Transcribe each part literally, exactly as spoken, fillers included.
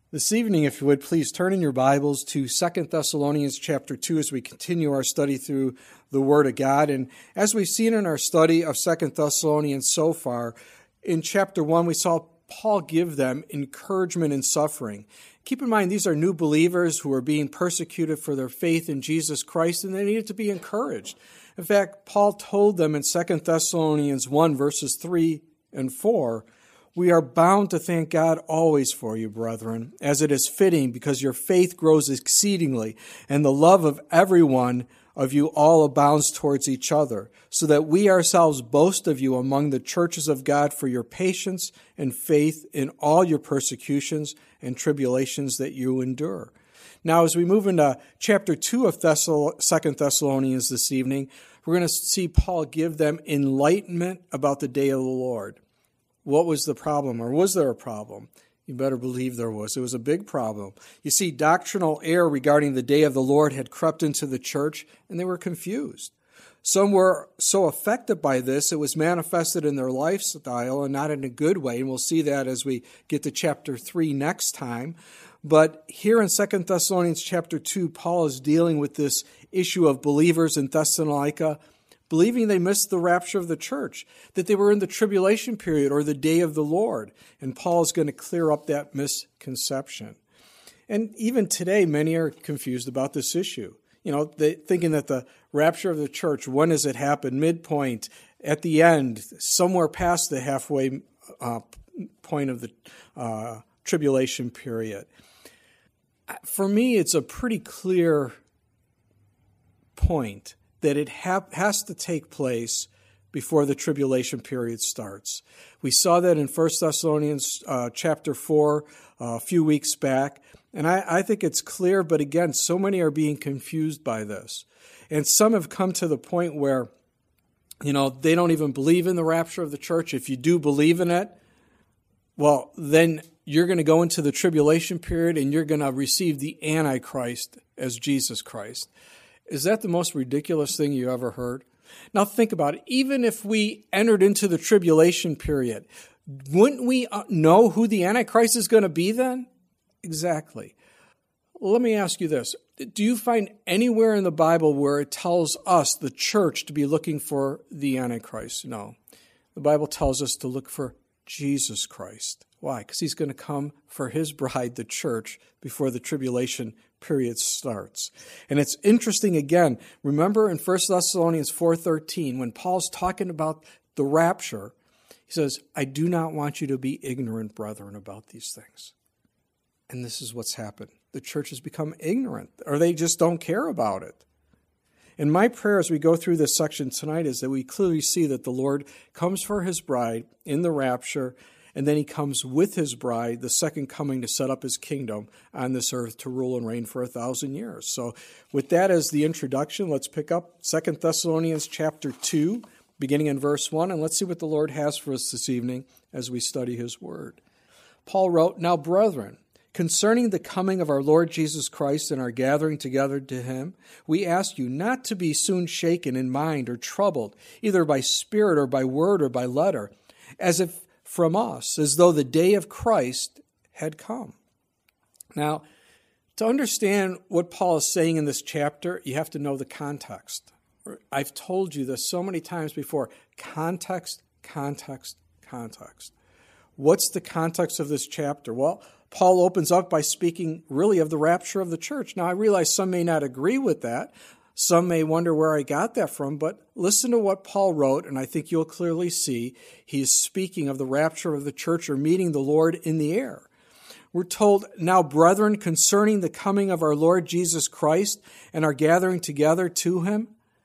This evening, if you would, please turn in your Bibles to Second Thessalonians chapter two as we continue our study through the Word of God. And as we've seen in our study of Second Thessalonians so far, in chapter one, we saw Paul give them encouragement in suffering. Keep in mind, these are new believers who are being persecuted for their faith in Jesus Christ, and they needed to be encouraged. In fact, Paul told them in Second Thessalonians one, verses three and four, "We are bound to thank God always for you, brethren, as it is fitting, because your faith grows exceedingly, and the love of everyone of you all abounds towards each other, so that we ourselves boast of you among the churches of God for your patience and faith in all your persecutions and tribulations that you endure." Now, as we move into chapter two of Second Thessalonians this evening, we're going to see Paul give them enlightenment about the day of the Lord. What was the problem, or was there a problem? You better believe there was. It was a big problem. You see, doctrinal error regarding the day of the Lord had crept into the church, and they were confused. Some were so affected by this, it was manifested in their lifestyle and not in a good way, and we'll see that as we get to chapter three next time. But here in Second Thessalonians chapter two, Paul is dealing with this issue of believers in Thessalonica believing they missed the rapture of the church, that they were in the tribulation period or the day of the Lord. And Paul is going to clear up that misconception. And even today, many are confused about this issue. You know, they thinking that the rapture of the church, when does it happen? Midpoint, at the end, somewhere past the halfway uh, point of the uh, tribulation period. For me, it's a pretty clear point that it ha- has to take place before the tribulation period starts. We saw that in First Thessalonians uh, chapter four uh, a few weeks back, and I, I think it's clear, but again, so many are being confused by this. And some have come to the point where, you know, they don't even believe in the rapture of the church. If you do believe in it, well, then you're going to go into the tribulation period and you're going to receive the Antichrist as Jesus Christ. Is that the most ridiculous thing you ever heard? Now think about it. Even if we entered into the tribulation period, wouldn't we know who the Antichrist is going to be then? Exactly. Let me ask you this. Do you find anywhere in the Bible where it tells us, the church, to be looking for the Antichrist? No. The Bible tells us to look for Jesus Christ. Why? Because he's going to come for his bride, the church, before the tribulation period starts. And it's interesting again. Remember in First Thessalonians four thirteen, when Paul's talking about the rapture, he says, "I do not want you to be ignorant, brethren, about these things." And this is what's happened. The church has become ignorant, or they just don't care about it. And my prayer as we go through this section tonight is that we clearly see that the Lord comes for his bride in the rapture, and then he comes with his bride, the second coming, to set up his kingdom on this earth to rule and reign for a thousand years. So with that as the introduction, let's pick up Second Thessalonians chapter two, beginning in verse one, and let's see what the Lord has for us this evening as we study his word. Paul wrote, "Now, brethren, concerning the coming of our Lord Jesus Christ and our gathering together to him, we ask you not to be soon shaken in mind or troubled, either by spirit or by word or by letter, as if from us, as though the day of Christ had come." Now, to understand what Paul is saying in this chapter, you have to know the context. I've told you this so many times before. Context, context, context. What's the context of this chapter? Well, Paul opens up by speaking really of the rapture of the church. Now, I realize some may not agree with that. Some may wonder where I got that from, but listen to what Paul wrote, and I think you'll clearly see he's speaking of the rapture of the church or meeting the Lord in the air. We're told, "Now, brethren, concerning the coming of our Lord Jesus Christ and our gathering together to him."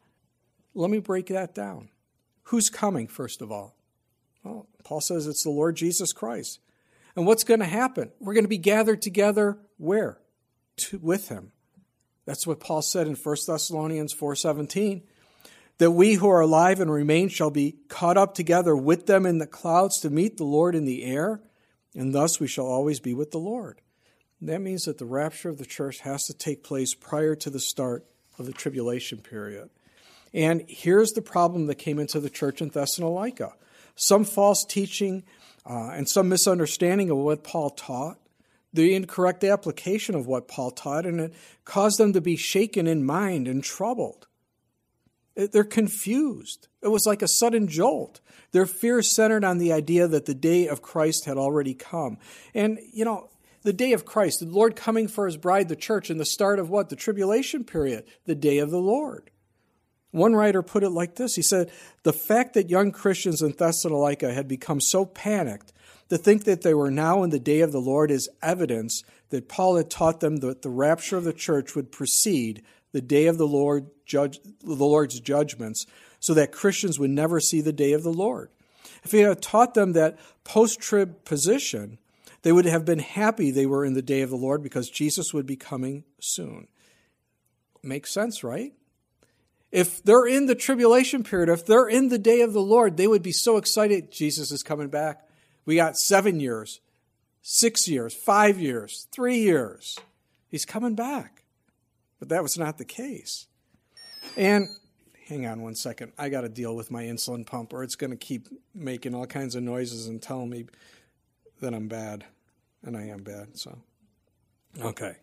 Let me break that down. Who's coming, first of all? Well, Paul says it's the Lord Jesus Christ. And what's going to happen? We're going to be gathered together where? To, with him. That's what Paul said in First Thessalonians four seventeen, that we who are alive and remain shall be caught up together with them in the clouds to meet the Lord in the air, and thus we shall always be with the Lord. And that means that the rapture of the church has to take place prior to the start of the tribulation period. And here's the problem that came into the church in Thessalonica. Some false teaching uh, and some misunderstanding of what Paul taught the incorrect application of what Paul taught, and it caused them to be shaken in mind and troubled. They're confused. It was like a sudden jolt. Their fear centered on the idea that the day of Christ had already come. And, you know, the day of Christ, the Lord coming for his bride, the church, and the start of what? The tribulation period, the day of the Lord. One writer put it like this. He said, the fact that young Christians in Thessalonica had become so panicked to think that they were now in the day of the Lord is evidence that Paul had taught them that the rapture of the church would precede the day of the Lord, judge, the Lord's judgments, so that Christians would never see the day of the Lord. If he had taught them that post-trib position, they would have been happy they were in the day of the Lord because Jesus would be coming soon. Makes sense, right? If they're in the tribulation period, if they're in the day of the Lord, they would be so excited, Jesus is coming back. We got seven years, six years, five years, three years. He's coming back. But that was not the case. And hang on one second. I got to deal with my insulin pump or it's going to keep making all kinds of noises and telling me that I'm bad. And I am bad, so. Okay.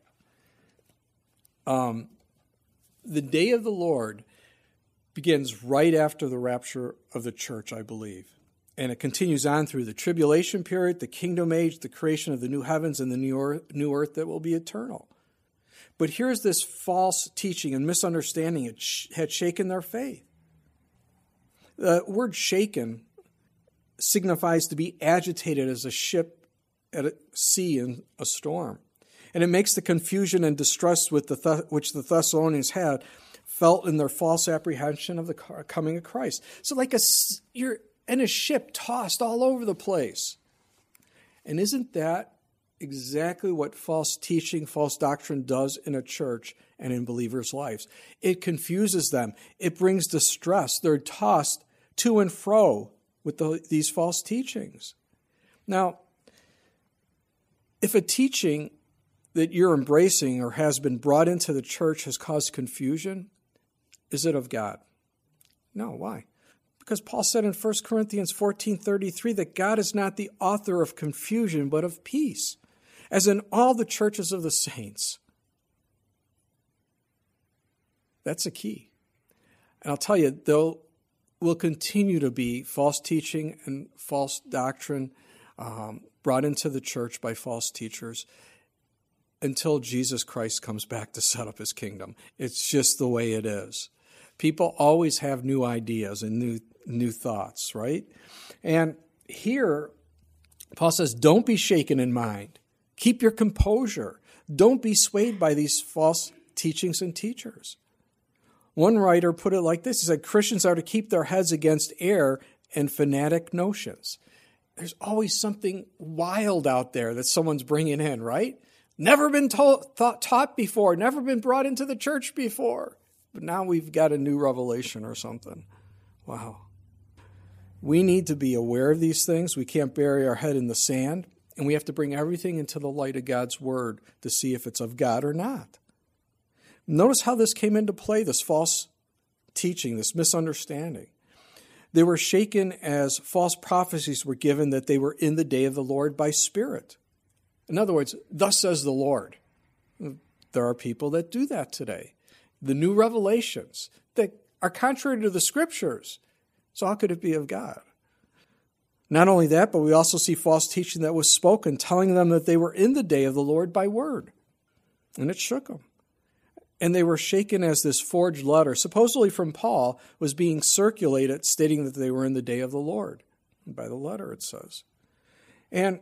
Um, the day of the Lord begins right after the rapture of the church, I believe. And it continues on through the tribulation period, the kingdom age, the creation of the new heavens and the new earth that will be eternal. But here's this false teaching and misunderstanding. It sh- had shaken their faith. The word shaken signifies to be agitated as a ship at sea in a storm. And it makes the confusion and distress with the Th- which the Thessalonians had felt in their false apprehension of the coming of Christ. So like a, you're in a ship tossed all over the place. And isn't that exactly what false teaching, false doctrine does in a church and in believers' lives? It confuses them. It brings distress. They're tossed to and fro with the, these false teachings. Now, if a teaching that you're embracing or has been brought into the church has caused confusion, is it of God? No. Why? Because Paul said in First Corinthians fourteen thirty-three that God is not the author of confusion, but of peace, as in all the churches of the saints. That's a key. And I'll tell you, there will continue to be false teaching and false doctrine um, brought into the church by false teachers until Jesus Christ comes back to set up his kingdom. It's just the way it is. People always have new ideas and new new thoughts, right? And here, Paul says, don't be shaken in mind. Keep your composure. Don't be swayed by these false teachings and teachers. One writer put it like this. He said, Christians are to keep their heads against error and fanatic notions. There's always something wild out there that someone's bringing in, right? Never been taught, thought, taught before, never been brought into the church before. But now we've got a new revelation or something. Wow. We need to be aware of these things. We can't bury our head in the sand. And we have to bring everything into the light of God's word to see if it's of God or not. Notice how this came into play, this false teaching, this misunderstanding. They were shaken as false prophecies were given that they were in the day of the Lord by Spirit. In other words, thus says the Lord. There are people that do that today. The new revelations that are contrary to the Scriptures. So how could it be of God? Not only that, but we also see false teaching that was spoken, telling them that they were in the day of the Lord by word. And it shook them. And they were shaken as this forged letter, supposedly from Paul, was being circulated, stating that they were in the day of the Lord. And by the letter, it says. And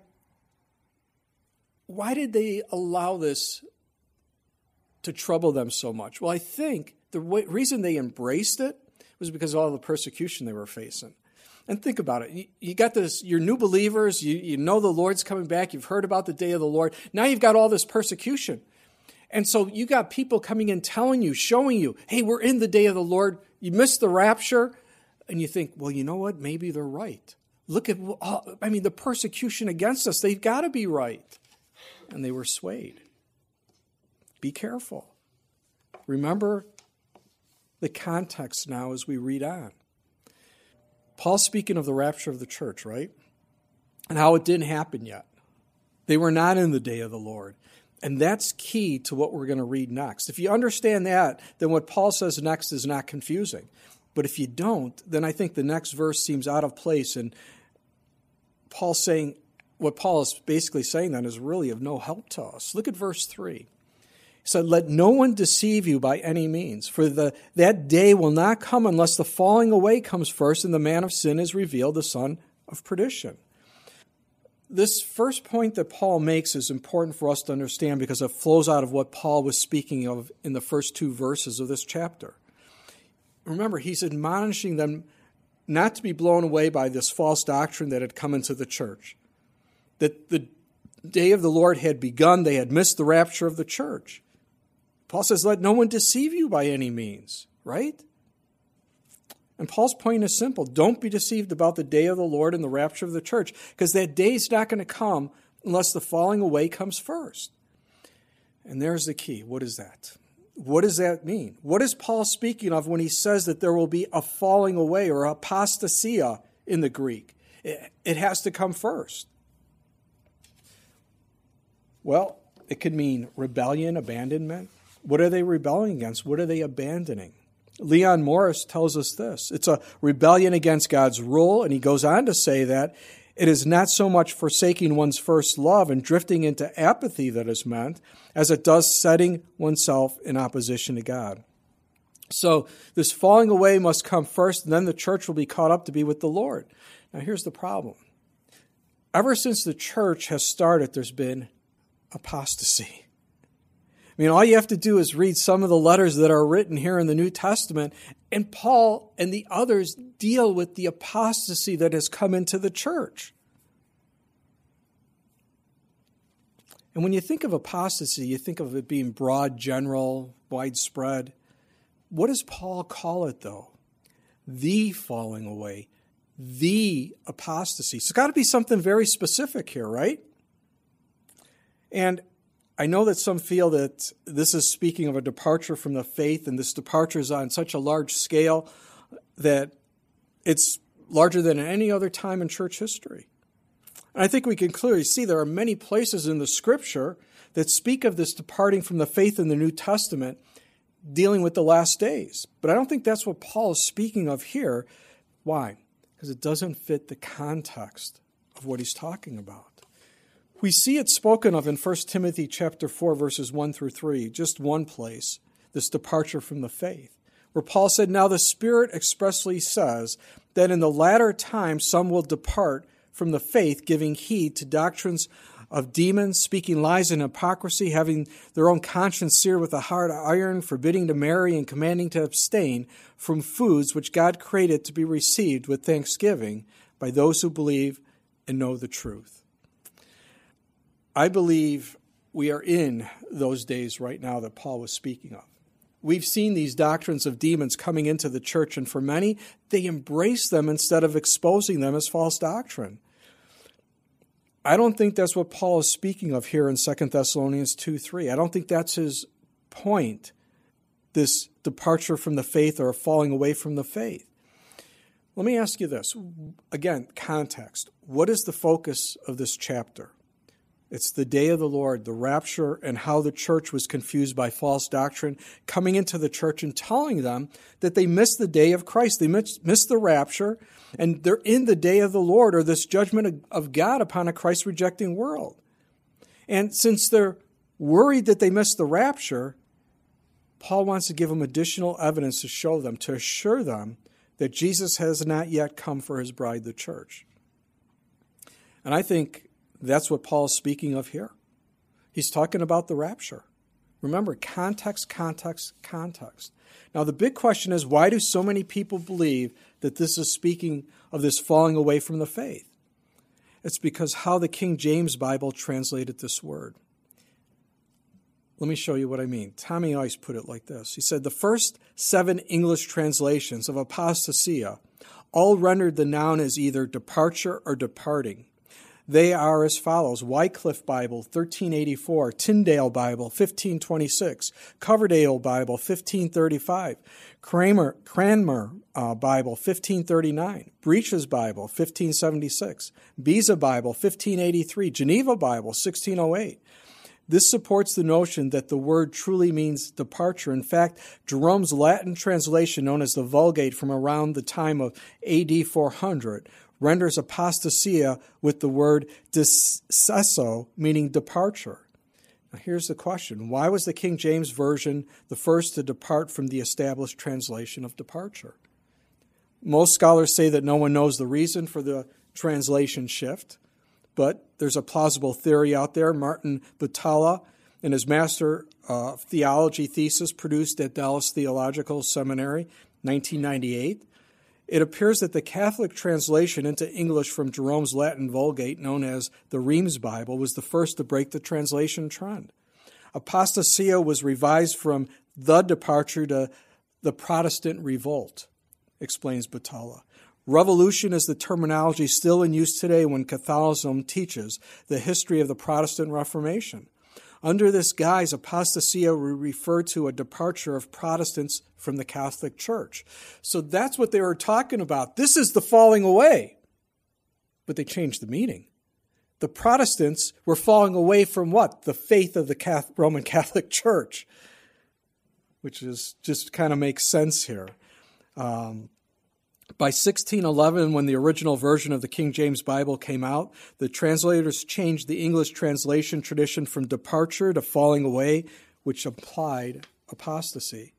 why did they allow this to trouble them so much? Well, I think the reason they embraced it was because of all the persecution they were facing. And think about it. You, you got this, you're new believers, you, you know the Lord's coming back, you've heard about the day of the Lord. Now you've got all this persecution. And so you got people coming in telling you, showing you, hey, we're in the day of the Lord. You missed the rapture. And you think, well, you know what? Maybe they're right. Look at, I mean, the persecution against us, they've got to be right. And they were swayed. Be careful. Remember the context now as we read on. Paul's speaking of the rapture of the church, right? And how it didn't happen yet. They were not in the day of the Lord. And that's key to what we're going to read next. If you understand that, then what Paul says next is not confusing. But if you don't, then I think the next verse seems out of place. And Paul's saying, what Paul is basically saying then is really of no help to us. Look at verse three. He said, let no one deceive you by any means, for the, that day will not come unless the falling away comes first and the man of sin is revealed, the son of perdition. This first point that Paul makes is important for us to understand because it flows out of what Paul was speaking of in the first two verses of this chapter. Remember, he's admonishing them not to be blown away by this false doctrine that had come into the church, that the day of the Lord had begun, they had missed the rapture of the church. Paul says, let no one deceive you by any means, right? And Paul's point is simple. Don't be deceived about the day of the Lord and the rapture of the church, because that day is not going to come unless the falling away comes first. And there's the key. What is that? What does that mean? What is Paul speaking of when he says that there will be a falling away or apostasia in the Greek? It, it has to come first. Well, it could mean rebellion, abandonment. What are they rebelling against? What are they abandoning? Leon Morris tells us this. It's a rebellion against God's rule, and he goes on to say that it is not so much forsaking one's first love and drifting into apathy that is meant, as it does setting oneself in opposition to God. So this falling away must come first, and then the church will be caught up to be with the Lord. Now here's the problem. Ever since the church has started, there's been apostasy. I mean, all you have to do is read some of the letters that are written here in the New Testament, and Paul and the others deal with the apostasy that has come into the church. And when you think of apostasy, you think of it being broad, general, widespread. What does Paul call it, though? The falling away, the apostasy. So it's got to be something very specific here, right? And I know that some feel that this is speaking of a departure from the faith, and this departure is on such a large scale that it's larger than any other time in church history. And I think we can clearly see there are many places in the Scripture that speak of this departing from the faith in the New Testament, dealing with the last days. But I don't think that's what Paul is speaking of here. Why? Because it doesn't fit the context of what he's talking about. We see it spoken of in First Timothy chapter four, verses one through three, just one place, this departure from the faith, where Paul said, now the Spirit expressly says that in the latter time some will depart from the faith, giving heed to doctrines of demons, speaking lies and hypocrisy, having their own conscience seared with a hard iron, forbidding to marry and commanding to abstain from foods which God created to be received with thanksgiving by those who believe and know the truth. I believe we are in those days right now that Paul was speaking of. We've seen these doctrines of demons coming into the church, and for many, they embrace them instead of exposing them as false doctrine. I don't think that's what Paul is speaking of here in Second Thessalonians two three. I don't think that's his point, this departure from the faith or falling away from the faith. Let me ask you this. Again, context. What is the focus of this chapter? It's the day of the Lord, the rapture, and how the church was confused by false doctrine, coming into the church and telling them that they missed the day of Christ. They missed, missed the rapture, and they're in the day of the Lord, or this judgment of God upon a Christ-rejecting world. And since they're worried that they missed the rapture, Paul wants to give them additional evidence to show them, to assure them that Jesus has not yet come for his bride, the church. And I think that's what Paul is speaking of here. He's talking about the rapture. Remember, context, context, context. Now, the big question is, why do so many people believe that this is speaking of this falling away from the faith? It's because how the King James Bible translated this word. Let me show you what I mean. Tommy Ice put it like this. He said, the first seven English translations of apostasia all rendered the noun as either departure or departing. They are as follows: Wycliffe Bible, thirteen eighty-four, Tyndale Bible, fifteen twenty-six, Coverdale Bible, fifteen thirty-five, Kramer, Cranmer uh, Bible, fifteen thirty-nine, Breach's Bible, fifteen seventy-six, Beza Bible, fifteen eighty-three, Geneva Bible, sixteen oh eight. This supports the notion that the word truly means departure. In fact, Jerome's Latin translation, known as the Vulgate, from around the time of A D four hundred, renders apostasia with the word discesso, meaning departure. Now here's the question: why was the King James Version the first to depart from the established translation of departure? Most scholars say that no one knows the reason for the translation shift, but there's a plausible theory out there. Martin Batalla, in his Master of uh, Theology thesis produced at Dallas Theological Seminary, nineteen ninety-eight, it appears that the Catholic translation into English from Jerome's Latin Vulgate, known as the Reims Bible, was the first to break the translation trend. Apostasia was revised from the departure to the Protestant revolt, explains Batalla. Revolution is the terminology still in use today when Catholicism teaches the history of the Protestant Reformation. Under this guise, apostasia would refer to a departure of Protestants from the Catholic Church. So that's what they were talking about. This is the falling away. But they changed the meaning. The Protestants were falling away from what? The faith of the Catholic, Roman Catholic Church, which is just kind of makes sense here. Um, By sixteen eleven, when the original version of the King James Bible came out, the translators changed the English translation tradition from departure to falling away, which implied apostasy.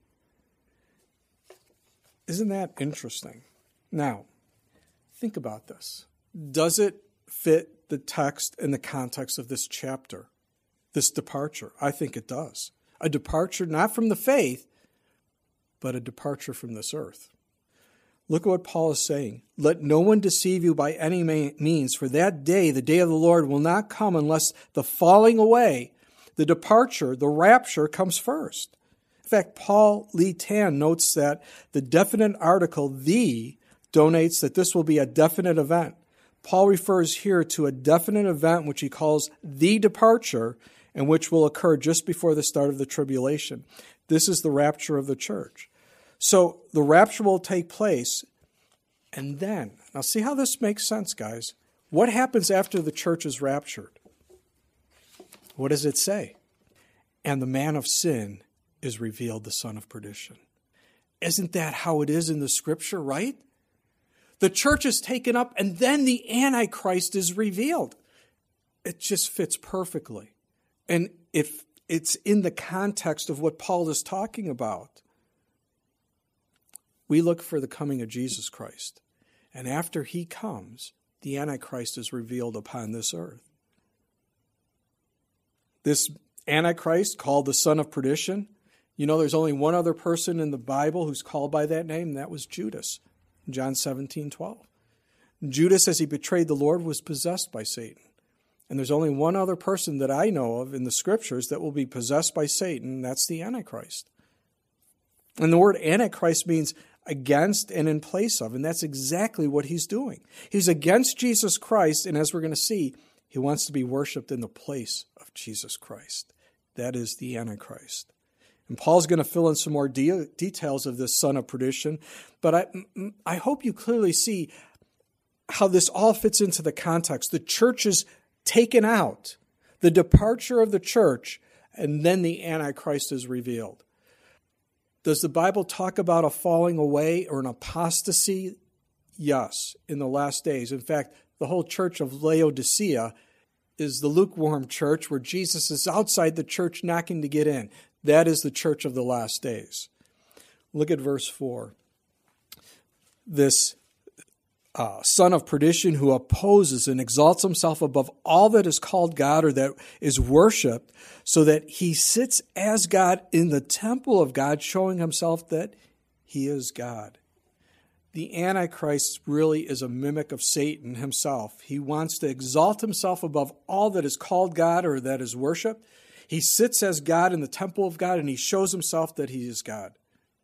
Isn't that interesting? Now, think about this. Does it fit the text and the context of this chapter, this departure? I think it does. A departure not from the faith, but a departure from this earth. Look at what Paul is saying. Let no one deceive you by any means, for that day, the day of the Lord, will not come unless the falling away, the departure, the rapture comes first. In fact, Paul Lee Tan notes that the definite article, the, donates that this will be a definite event. Paul refers here to a definite event which he calls the departure, and which will occur just before the start of the tribulation. This is the rapture of the church. So the rapture will take place, and then, now see how this makes sense, guys. What happens after the church is raptured? What does it say? And the man of sin is revealed, the son of perdition. Isn't that how it is in the scripture, right? The church is taken up, and then the Antichrist is revealed. It just fits perfectly. And if it's in the context of what Paul is talking about. We look for the coming of Jesus Christ. And after he comes, the Antichrist is revealed upon this earth. This Antichrist, called the son of perdition, you know there's only one other person in the Bible who's called by that name, and that was Judas, John seventeen twelve. Judas, as he betrayed the Lord, was possessed by Satan. And there's only one other person that I know of in the scriptures that will be possessed by Satan, and that's the Antichrist. And the word Antichrist means against and in place of, and that's exactly what he's doing. He's against Jesus Christ, and as we're going to see, he wants to be worshipped in the place of Jesus Christ. That is the Antichrist. And Paul's going to fill in some more de- details of this son of perdition, but I, I hope you clearly see how this all fits into the context. The church is taken out, the departure of the church, and then the Antichrist is revealed. Does the Bible talk about a falling away or an apostasy? Yes, in the last days. In fact, the whole church of Laodicea is the lukewarm church where Jesus is outside the church knocking to get in. That is the church of the last days. Look at verse four. This uh, son of perdition who opposes and exalts himself above all that is called God or that is worshipped, so that he sits as God in the temple of God, showing himself that he is God. The Antichrist really is a mimic of Satan himself. He wants to exalt himself above all that is called God or that is worshipped. He sits as God in the temple of God, and he shows himself that he is God.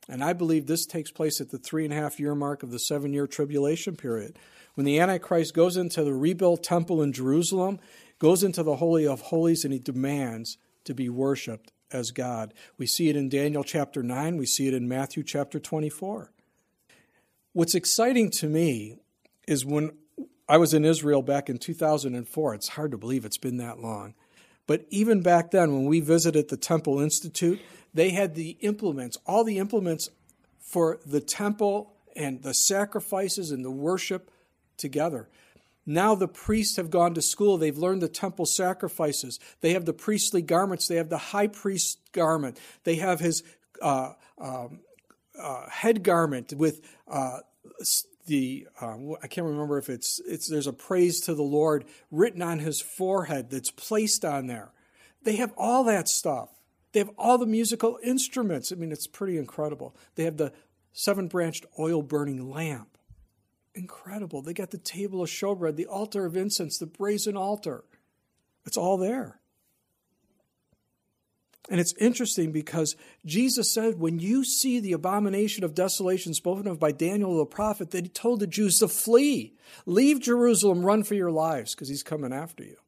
And I believe this takes place at the three and a half year mark of the seven-year tribulation period. When the Antichrist goes into the rebuilt temple in Jerusalem, goes into the Holy of Holies, and he demands to be worshipped as God. We see it in Daniel chapter nine. We see it in Matthew chapter twenty-four. What's exciting to me is when I was in Israel back in two thousand four. It's hard to believe it's been that long. But even back then, when we visited the Temple Institute, they had the implements, all the implements for the temple and the sacrifices and the worship together. Now the priests have gone to school. They've learned the temple sacrifices. They have the priestly garments. They have the high priest garment. They have his uh, um, uh, head garment with uh, the, uh, I can't remember if it's, it's, there's a praise to the Lord written on his forehead that's placed on there. They have all that stuff. They have all the musical instruments. I mean, it's pretty incredible. They have the seven-branched oil-burning lamp. Incredible. They got the table of showbread, the altar of incense, the brazen altar. It's all there. And it's interesting because Jesus said, when you see the abomination of desolation spoken of by Daniel the prophet, that he told the Jews to flee. Leave Jerusalem, run for your lives, because he's coming after you.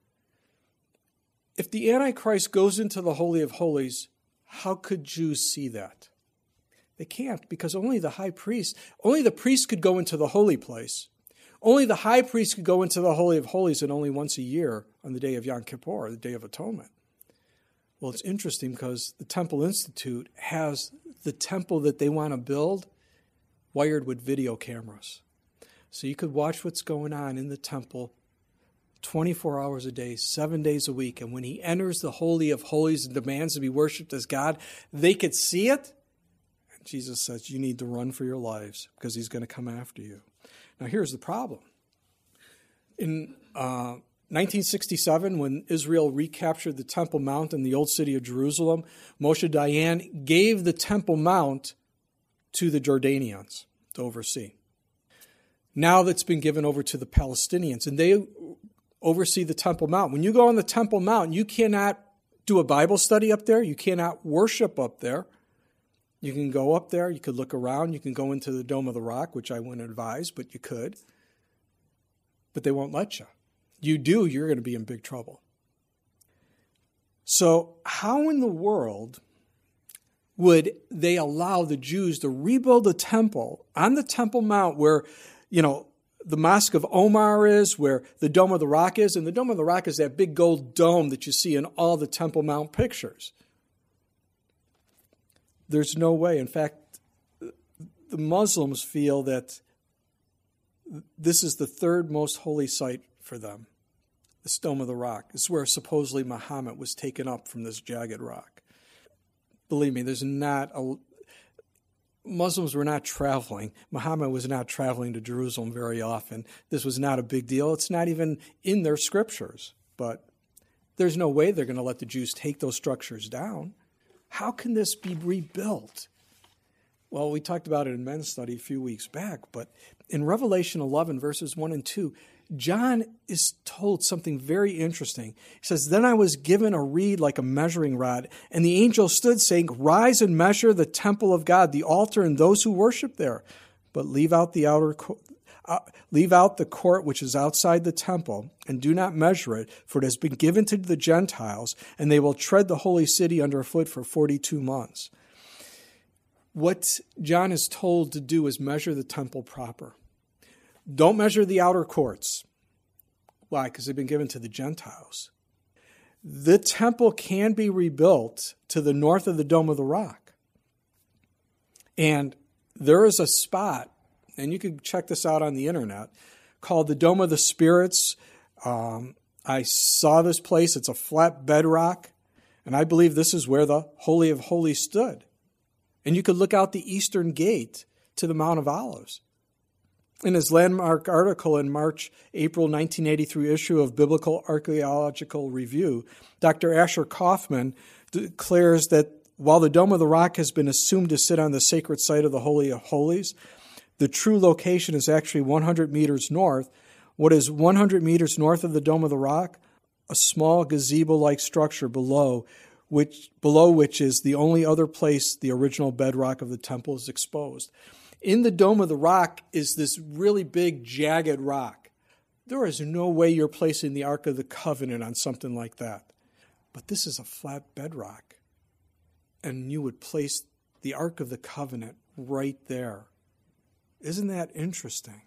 If the Antichrist goes into the Holy of Holies, how could Jews see that? They can't, because only the high priest, only the priest could go into the holy place. Only the high priest could go into the Holy of Holies, and only once a year on the day of Yom Kippur, the Day of Atonement. Well, it's interesting because the Temple Institute has the temple that they want to build wired with video cameras. So you could watch what's going on in the temple twenty-four hours a day, seven days a week. And when he enters the Holy of Holies and demands to be worshipped as God, they could see it. Jesus says, you need to run for your lives because he's going to come after you. Now, here's the problem. In uh, nineteen sixty-seven, when Israel recaptured the Temple Mount in the old city of Jerusalem, Moshe Dayan gave the Temple Mount to the Jordanians to oversee. Now that's been given over to the Palestinians, and they oversee the Temple Mount. When you go on the Temple Mount, you cannot do a Bible study up there. You cannot worship up there. You can go up there, you could look around, you can go into the Dome of the Rock, which I wouldn't advise, but you could. But they won't let you. You do, you're going to be in big trouble. So how in the world would they allow the Jews to rebuild a temple on the Temple Mount where, you know, the Mosque of Omar is, where the Dome of the Rock is, and the Dome of the Rock is that big gold dome that you see in all the Temple Mount pictures. There's no way. In fact, the Muslims feel that this is the third most holy site for them, the Dome of the Rock. It's where supposedly Muhammad was taken up from this jagged rock. Believe me, there's not a... Muslims were not traveling. Muhammad was not traveling to Jerusalem very often. This was not a big deal. It's not even in their scriptures. But there's no way they're going to let the Jews take those structures down. How can this be rebuilt? Well, we talked about it in men's study a few weeks back, but in Revelation eleven, verses one and two, John is told something very interesting. He says, "Then I was given a reed like a measuring rod, and the angel stood saying, 'Rise and measure the temple of God, the altar, and those who worship there. But leave out the outer co- uh, leave out the court which is outside the temple, and do not measure it, for it has been given to the Gentiles, and they will tread the holy city underfoot for forty-two months. What John is told to do is measure the temple proper. Don't measure the outer courts. Why? Because they've been given to the Gentiles. The temple can be rebuilt to the north of the Dome of the Rock. And there is a spot, and you can check this out on the internet, called the Dome of the Spirits. Um, I saw this place. It's a flat bedrock, and I believe this is where the Holy of Holies stood. And you could look out the eastern gate to the Mount of Olives. In his landmark article in March, April nineteen eighty-three issue of Biblical Archaeological Review, Doctor Asher Kaufman declares that while the Dome of the Rock has been assumed to sit on the sacred site of the Holy of Holies, the true location is actually one hundred meters north. What is one hundred meters north of the Dome of the Rock? A small gazebo-like structure below, which below which is the only other place the original bedrock of the temple is exposed. In the Dome of the Rock is this really big, jagged rock. There is no way you're placing the Ark of the Covenant on something like that. But this is a flat bedrock. And you would place the Ark of the Covenant right there. Isn't that interesting?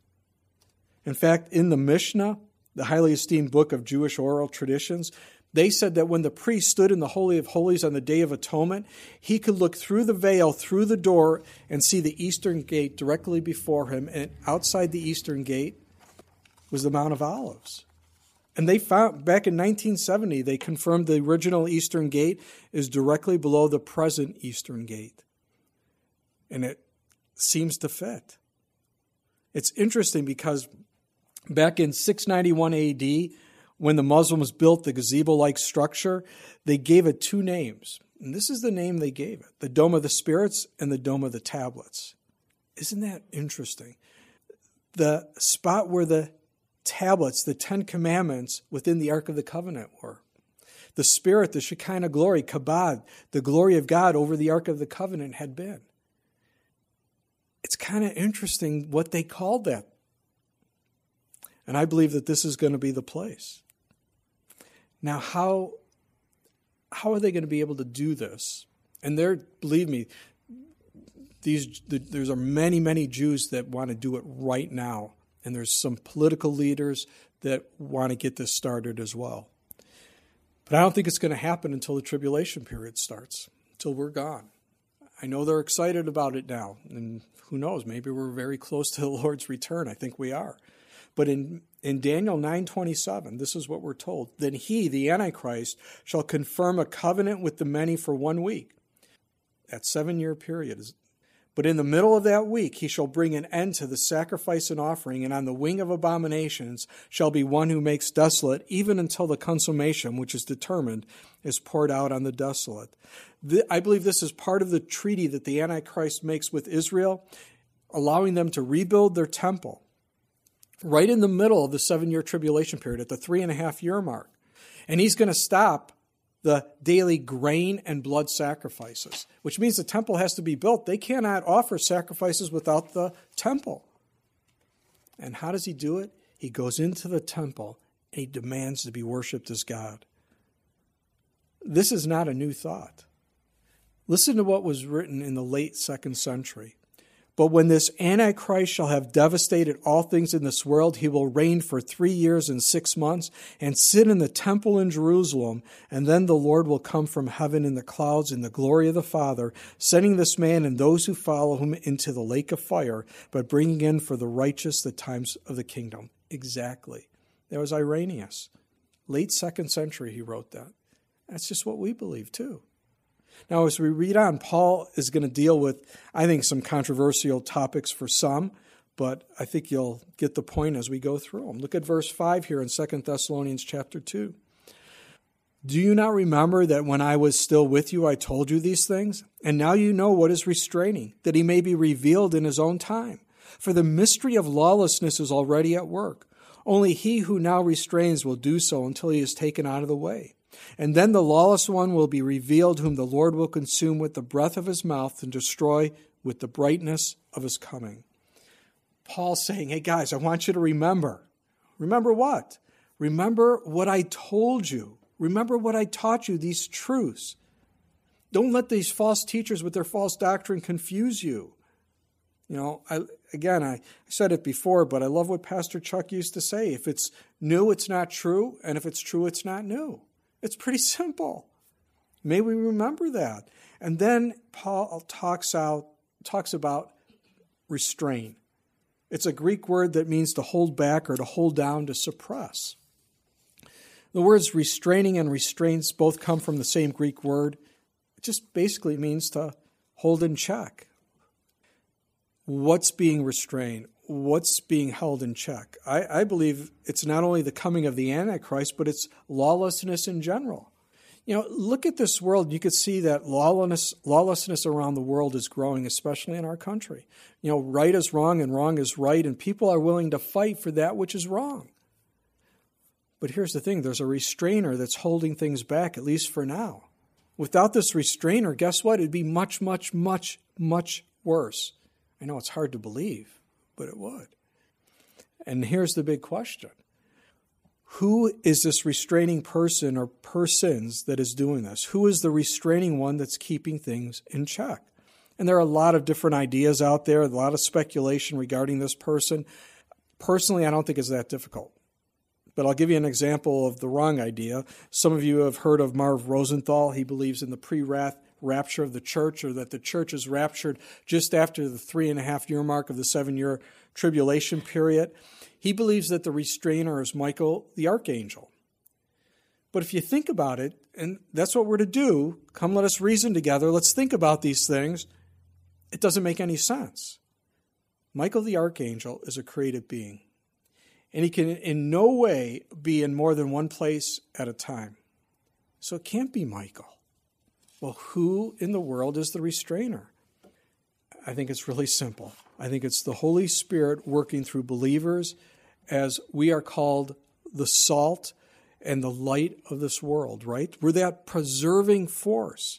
In fact, in the Mishnah, the highly esteemed book of Jewish oral traditions, they said that when the priest stood in the Holy of Holies on the Day of Atonement, he could look through the veil, through the door, and see the eastern gate directly before him. And outside the eastern gate was the Mount of Olives. And they found, back in nineteen seventy, they confirmed the original eastern gate is directly below the present eastern gate. And it seems to fit. It's interesting because back in six ninety-one A D, when the Muslims built the gazebo-like structure, they gave it two names. And this is the name they gave it, the Dome of the Spirits and the Dome of the Tablets. Isn't that interesting? The spot where the tablets, the Ten Commandments within the Ark of the Covenant were. The Spirit, the Shekinah glory, Kabod, the glory of God over the Ark of the Covenant had been. It's kind of interesting what they called that. And I believe that this is going to be the place. Now, how, how are they going to be able to do this? And there, believe me, these there's are many, many Jews that want to do it right now. And there's some political leaders that want to get this started as well. But I don't think it's going to happen until the tribulation period starts, until we're gone. I know they're excited about it now. And who knows, maybe we're very close to the Lord's return. I think we are. But in, in Daniel nine twenty-seven, this is what we're told. Then he, the Antichrist, shall confirm a covenant with the many for one week. That seven-year period is. But in the middle of that week he shall bring an end to the sacrifice and offering, and on the wing of abominations shall be one who makes desolate, even until the consummation, which is determined, is poured out on the desolate. The, I believe this is part of the treaty that the Antichrist makes with Israel, allowing them to rebuild their temple right in the middle of the seven-year tribulation period, at the three-and-a-half-year mark. And he's going to stop the daily grain and blood sacrifices, which means the temple has to be built. They cannot offer sacrifices without the temple. And how does he do it? He goes into the temple and he demands to be worshipped as God. This is not a new thought. Listen to what was written in the late second century. But when this Antichrist shall have devastated all things in this world, he will reign for three years and six months and sit in the temple in Jerusalem. And then the Lord will come from heaven in the clouds in the glory of the Father, sending this man and those who follow him into the lake of fire, but bringing in for the righteous the times of the kingdom. Exactly. That was Irenaeus. Late second century, he wrote that. That's just what we believe too. Now, as we read on, Paul is going to deal with, I think, some controversial topics for some, but I think you'll get the point as we go through them. Look at verse five here in Second Thessalonians chapter two. Do you not remember that when I was still with you, I told you these things? And now you know what is restraining, that he may be revealed in his own time. For the mystery of lawlessness is already at work. Only he who now restrains will do so until he is taken out of the way. And then the lawless one will be revealed, whom the Lord will consume with the breath of his mouth and destroy with the brightness of his coming. Paul's saying, hey guys, I want you to remember. Remember what? Remember what I told you. Remember what I taught you, these truths. Don't let these false teachers with their false doctrine confuse you. You know, I, again, I said it before, but I love what Pastor Chuck used to say. If it's new, it's not true. And if it's true, it's not new. It's pretty simple. May we remember that. And then Paul talks out, talks about restrain. It's a Greek word that means to hold back or to hold down, to suppress. The words restraining and restraints both come from the same Greek word. It just basically means to hold in check. What's being restrained? What's being held in check? I, I believe it's not only the coming of the Antichrist, but it's lawlessness in general. You know, look at this world. You could see that lawlessness, lawlessness around the world is growing, especially in our country. You know, right is wrong and wrong is right, and people are willing to fight for that which is wrong. But here's the thing. There's a restrainer that's holding things back, at least for now. Without this restrainer, guess what? It'd be much, much, much, much worse. I know it's hard to believe, but it would. And here's the big question. Who is this restraining person or persons that is doing this? Who is the restraining one that's keeping things in check? And there are a lot of different ideas out there, a lot of speculation regarding this person. Personally, I don't think it's that difficult. But I'll give you an example of the wrong idea. Some of you have heard of Marv Rosenthal. He believes in the pre-wrath rapture of the church, or that the church is raptured just after the three and a half year mark of the seven-year tribulation period. He believes that the restrainer is Michael the archangel. But if you think about it, and that's what we're to do, come let us reason together, let's think about these things, it doesn't make any sense. Michael the archangel is a created being, and he can in no way be in more than one place at a time. So it can't be Michael. Well, who in the world is the restrainer? I think it's really simple. I think it's the Holy Spirit working through believers as we are called the salt and the light of this world, right? We're that preserving force.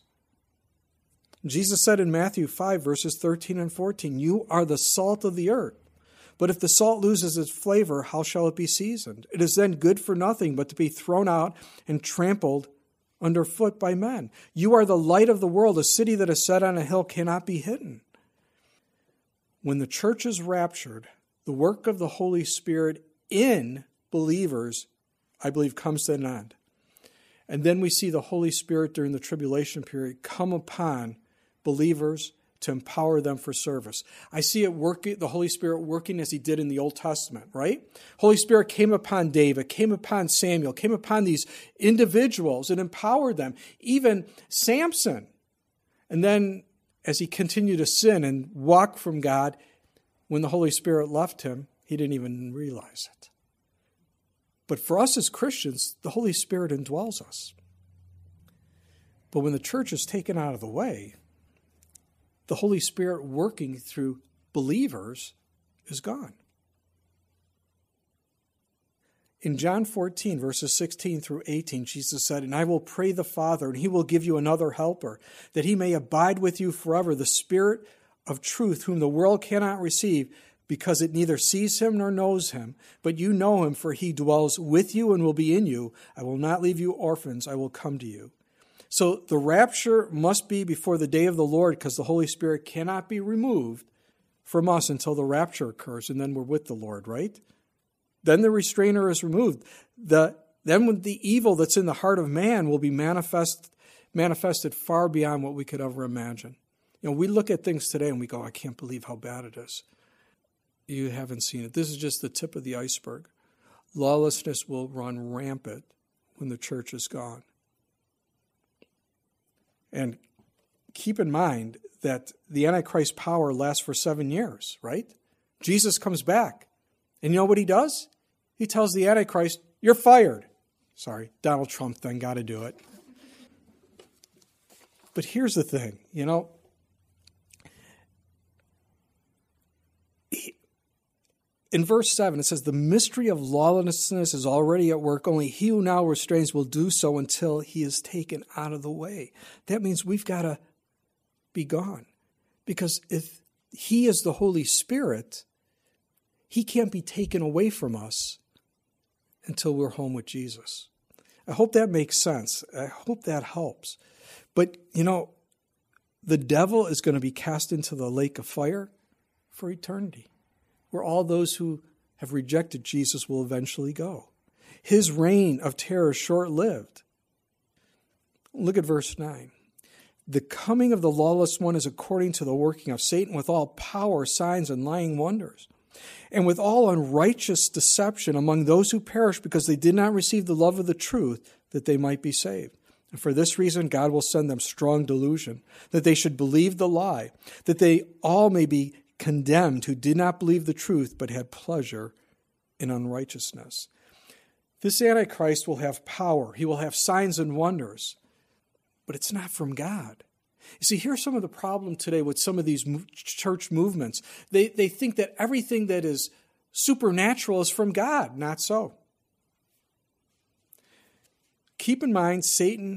Jesus said in Matthew five, verses thirteen and fourteen, "You are the salt of the earth. But if the salt loses its flavor, how shall it be seasoned? It is then good for nothing but to be thrown out and trampled underfoot by men. You are the light of the world. A city that is set on a hill cannot be hidden." When the church is raptured, the work of the Holy Spirit in believers, I believe, comes to an end. And then we see the Holy Spirit during the tribulation period come upon believers to empower them for service. I see it working, the Holy Spirit working as he did in the Old Testament, right? Holy Spirit came upon David, came upon Samuel, came upon these individuals and empowered them, even Samson. And then as he continued to sin and walk from God, when the Holy Spirit left him, he didn't even realize it. But for us as Christians, the Holy Spirit indwells us. But when the church is taken out of the way, the Holy Spirit working through believers is gone. In John fourteen, verses sixteen through eighteen, Jesus said, "And I will pray the Father, and he will give you another helper, that he may abide with you forever, the Spirit of truth, whom the world cannot receive, because it neither sees him nor knows him. But you know him, for he dwells with you and will be in you. I will not leave you orphans, I will come to you." So the rapture must be before the day of the Lord, because the Holy Spirit cannot be removed from us until the rapture occurs, and then we're with the Lord, right? Then the restrainer is removed. The, then when the evil that's in the heart of man will be manifest, manifested far beyond what we could ever imagine. You know, we look at things today and we go, I can't believe how bad it is. You haven't seen it. This is just the tip of the iceberg. Lawlessness will run rampant when the church is gone. And keep in mind that the Antichrist power lasts for seven years, right? Jesus comes back. And you know what he does? He tells the Antichrist, "You're fired." Sorry, Donald Trump then got to do it. But here's the thing, you know. In verse seven, it says, "The mystery of lawlessness is already at work. Only he who now restrains will do so until he is taken out of the way." That means we've got to be gone. Because if he is the Holy Spirit, he can't be taken away from us until we're home with Jesus. I hope that makes sense. I hope that helps. But, you know, the devil is going to be cast into the lake of fire for eternity, where all those who have rejected Jesus will eventually go. His reign of terror is short-lived. Look at verse nine. "The coming of the lawless one is according to the working of Satan, with all power, signs, and lying wonders, and with all unrighteous deception among those who perish, because they did not receive the love of the truth, that they might be saved. And for this reason, God will send them strong delusion, that they should believe the lie, that they all may be condemned who did not believe the truth, but had pleasure in unrighteousness." This Antichrist will have power. He will have signs and wonders, but it's not from God. You see, here's some of the problem today with some of these church movements. They, they think that everything that is supernatural is from God. Not so. Keep in mind, Satan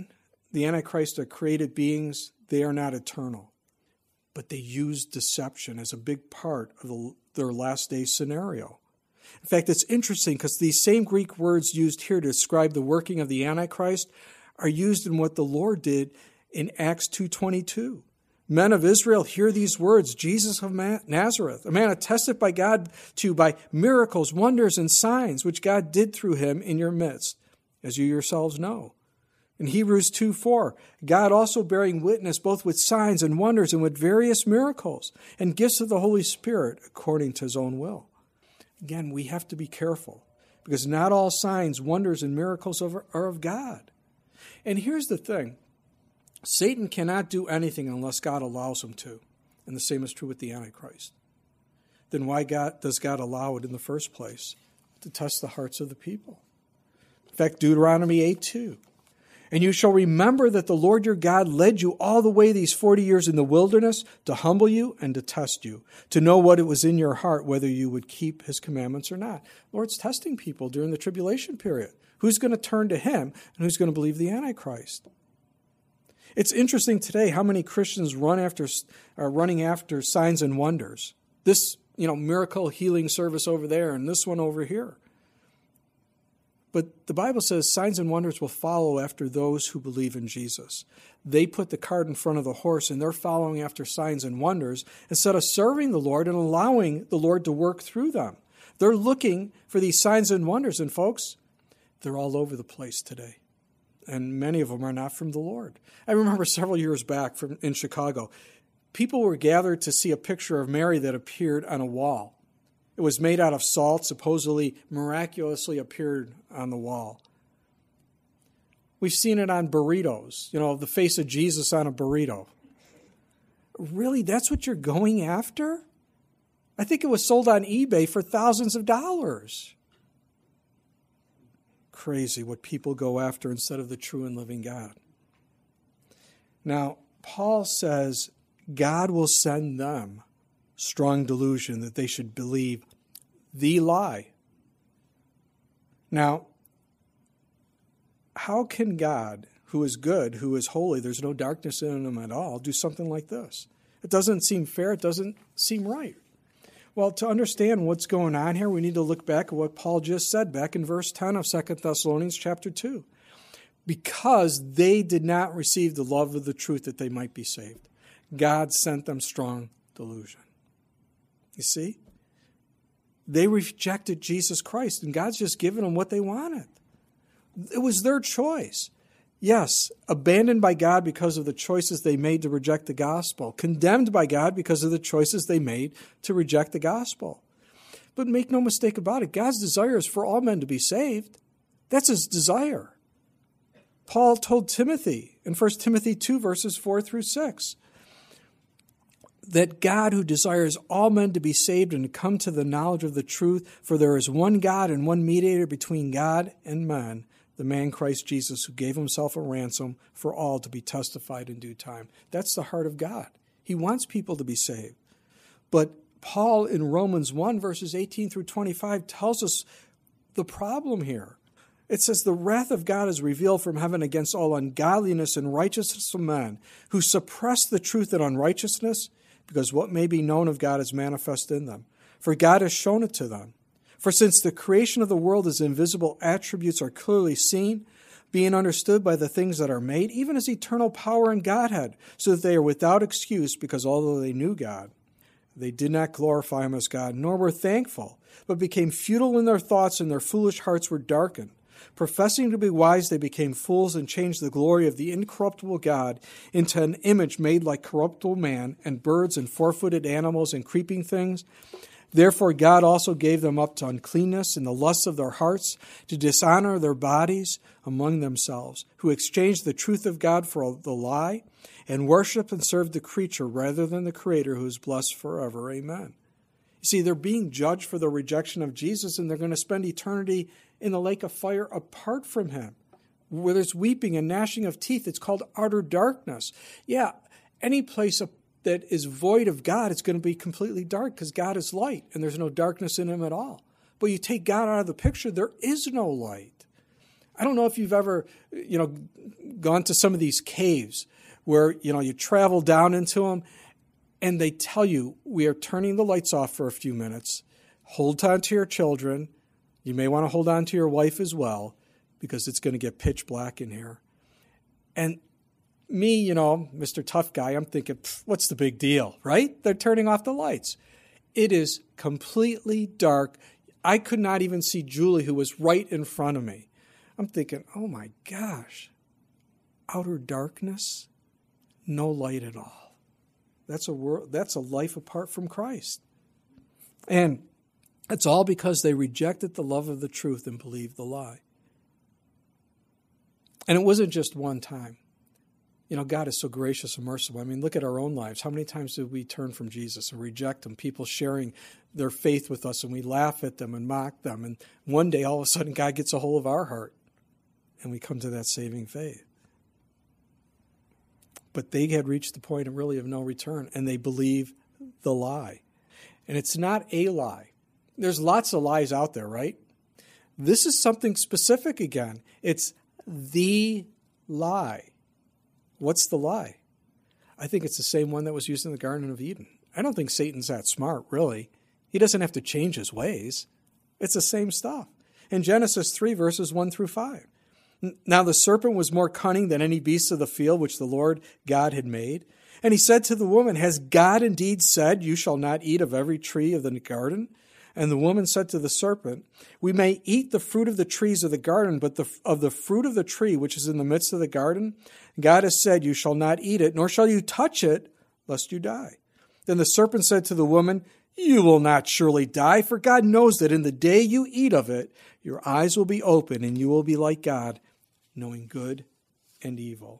the Antichrist are created beings. They are not eternal. But they use deception as a big part of the, their last day scenario. In fact, it's interesting because these same Greek words used here to describe the working of the Antichrist are used in what the Lord did in Acts two twenty-two. Men of Israel, hear these words, Jesus of Nazareth, a man attested by God to by miracles, wonders, and signs, which God did through him in your midst, as you yourselves know. In Hebrews two four, God also bearing witness both with signs and wonders and with various miracles and gifts of the Holy Spirit according to his own will. Again, we have to be careful because not all signs, wonders, and miracles are of God. And here's the thing. Satan cannot do anything unless God allows him to. And the same is true with the Antichrist. Then why God, does God allow it in the first place? To test the hearts of the people. In fact, Deuteronomy eight two. And you shall remember that the Lord your God led you all the way these forty years in the wilderness to humble you and to test you, to know what it was in your heart, whether you would keep his commandments or not. The Lord's testing people during the tribulation period. Who's going to turn to him and who's going to believe the Antichrist? It's interesting today how many Christians run after are running after signs and wonders. This, you know, miracle healing service over there and this one over here. But the Bible says signs and wonders will follow after those who believe in Jesus. They put the cart in front of the horse and they're following after signs and wonders instead of serving the Lord and allowing the Lord to work through them. They're looking for these signs and wonders. And folks, they're all over the place today. And many of them are not from the Lord. I remember several years back from in Chicago, people were gathered to see a picture of Mary that appeared on a wall. It was made out of salt, supposedly miraculously appeared on the wall. We've seen it on burritos, you know, the face of Jesus on a burrito. Really, that's what you're going after? I think it was sold on eBay for thousands of dollars. Crazy what people go after instead of the true and living God. Now, Paul says God will send them strong delusion that they should believe the lie. Now, how can God, who is good, who is holy, there's no darkness in him at all, do something like this? It doesn't seem fair. It doesn't seem right. Well, to understand what's going on here, we need to look back at what Paul just said back in verse ten of Second Thessalonians chapter two. Because they did not receive the love of the truth that they might be saved, God sent them strong delusion. You see? They rejected Jesus Christ, and God's just given them what they wanted. It was their choice. Yes, abandoned by God because of the choices they made to reject the gospel. Condemned by God because of the choices they made to reject the gospel. But make no mistake about it, God's desire is for all men to be saved. That's his desire. Paul told Timothy in First Timothy two, verses four through six, that God who desires all men to be saved and to come to the knowledge of the truth, for there is one God and one mediator between God and man, the man Christ Jesus, who gave himself a ransom for all to be testified in due time. That's the heart of God. He wants people to be saved. But Paul in Romans one, verses eighteen through twenty-five tells us the problem here. It says, the wrath of God is revealed from heaven against all ungodliness and righteousness of men, who suppress the truth in unrighteousness, because what may be known of God is manifest in them. For God has shown it to them. For since the creation of the world his invisible attributes are clearly seen, being understood by the things that are made, even his eternal power and Godhead, so that they are without excuse, because although they knew God, they did not glorify him as God, nor were thankful, but became futile in their thoughts, and their foolish hearts were darkened. Professing to be wise, they became fools and changed the glory of the incorruptible God into an image made like corruptible man, and birds and four-footed animals and creeping things. Therefore God also gave them up to uncleanness in the lusts of their hearts, to dishonor their bodies among themselves, who exchanged the truth of God for the lie, and worshiped and served the creature rather than the Creator, who is blessed forever. Amen. You see, they're being judged for the rejection of Jesus, and they're going to spend eternity in the lake of fire apart from him, where there's weeping and gnashing of teeth. It's called utter darkness. Yeah, any place that is void of God, it's going to be completely dark because God is light and there's no darkness in him at all. But you take God out of the picture, there is no light. I don't know if you've ever, you know, gone to some of these caves where, you know, you travel down into them and they tell you, we are turning the lights off for a few minutes. Hold on to your children. You may want to hold on to your wife as well because it's going to get pitch black in here. And me, you know, Mister Tough Guy, I'm thinking, what's the big deal, right? They're turning off the lights. It is completely dark. I could not even see Julie, who was right in front of me. I'm thinking, oh my gosh, outer darkness, no light at all. That's a world, that's a life apart from Christ. And it's all because they rejected the love of the truth and believed the lie. And it wasn't just one time. You know, God is so gracious and merciful. I mean, look at our own lives. How many times did we turn from Jesus and reject him? People sharing their faith with us, and we laugh at them and mock them. And one day, all of a sudden, God gets a hold of our heart, and we come to that saving faith. But they had reached the point of really of no return, and they believe the lie. And it's not a lie. There's lots of lies out there, right? This is something specific again. It's the lie. What's the lie? I think it's the same one that was used in the Garden of Eden. I don't think Satan's that smart, really. He doesn't have to change his ways. It's the same stuff. In Genesis three, verses one through five. Now the serpent was more cunning than any beast of the field which the Lord God had made. And he said to the woman, has God indeed said, you shall not eat of every tree of the garden? And the woman said to the serpent, we may eat the fruit of the trees of the garden, but the, of the fruit of the tree which is in the midst of the garden, God has said, you shall not eat it, nor shall you touch it, lest you die. Then the serpent said to the woman, you will not surely die, for God knows that in the day you eat of it, your eyes will be open, and you will be like God, knowing good and evil.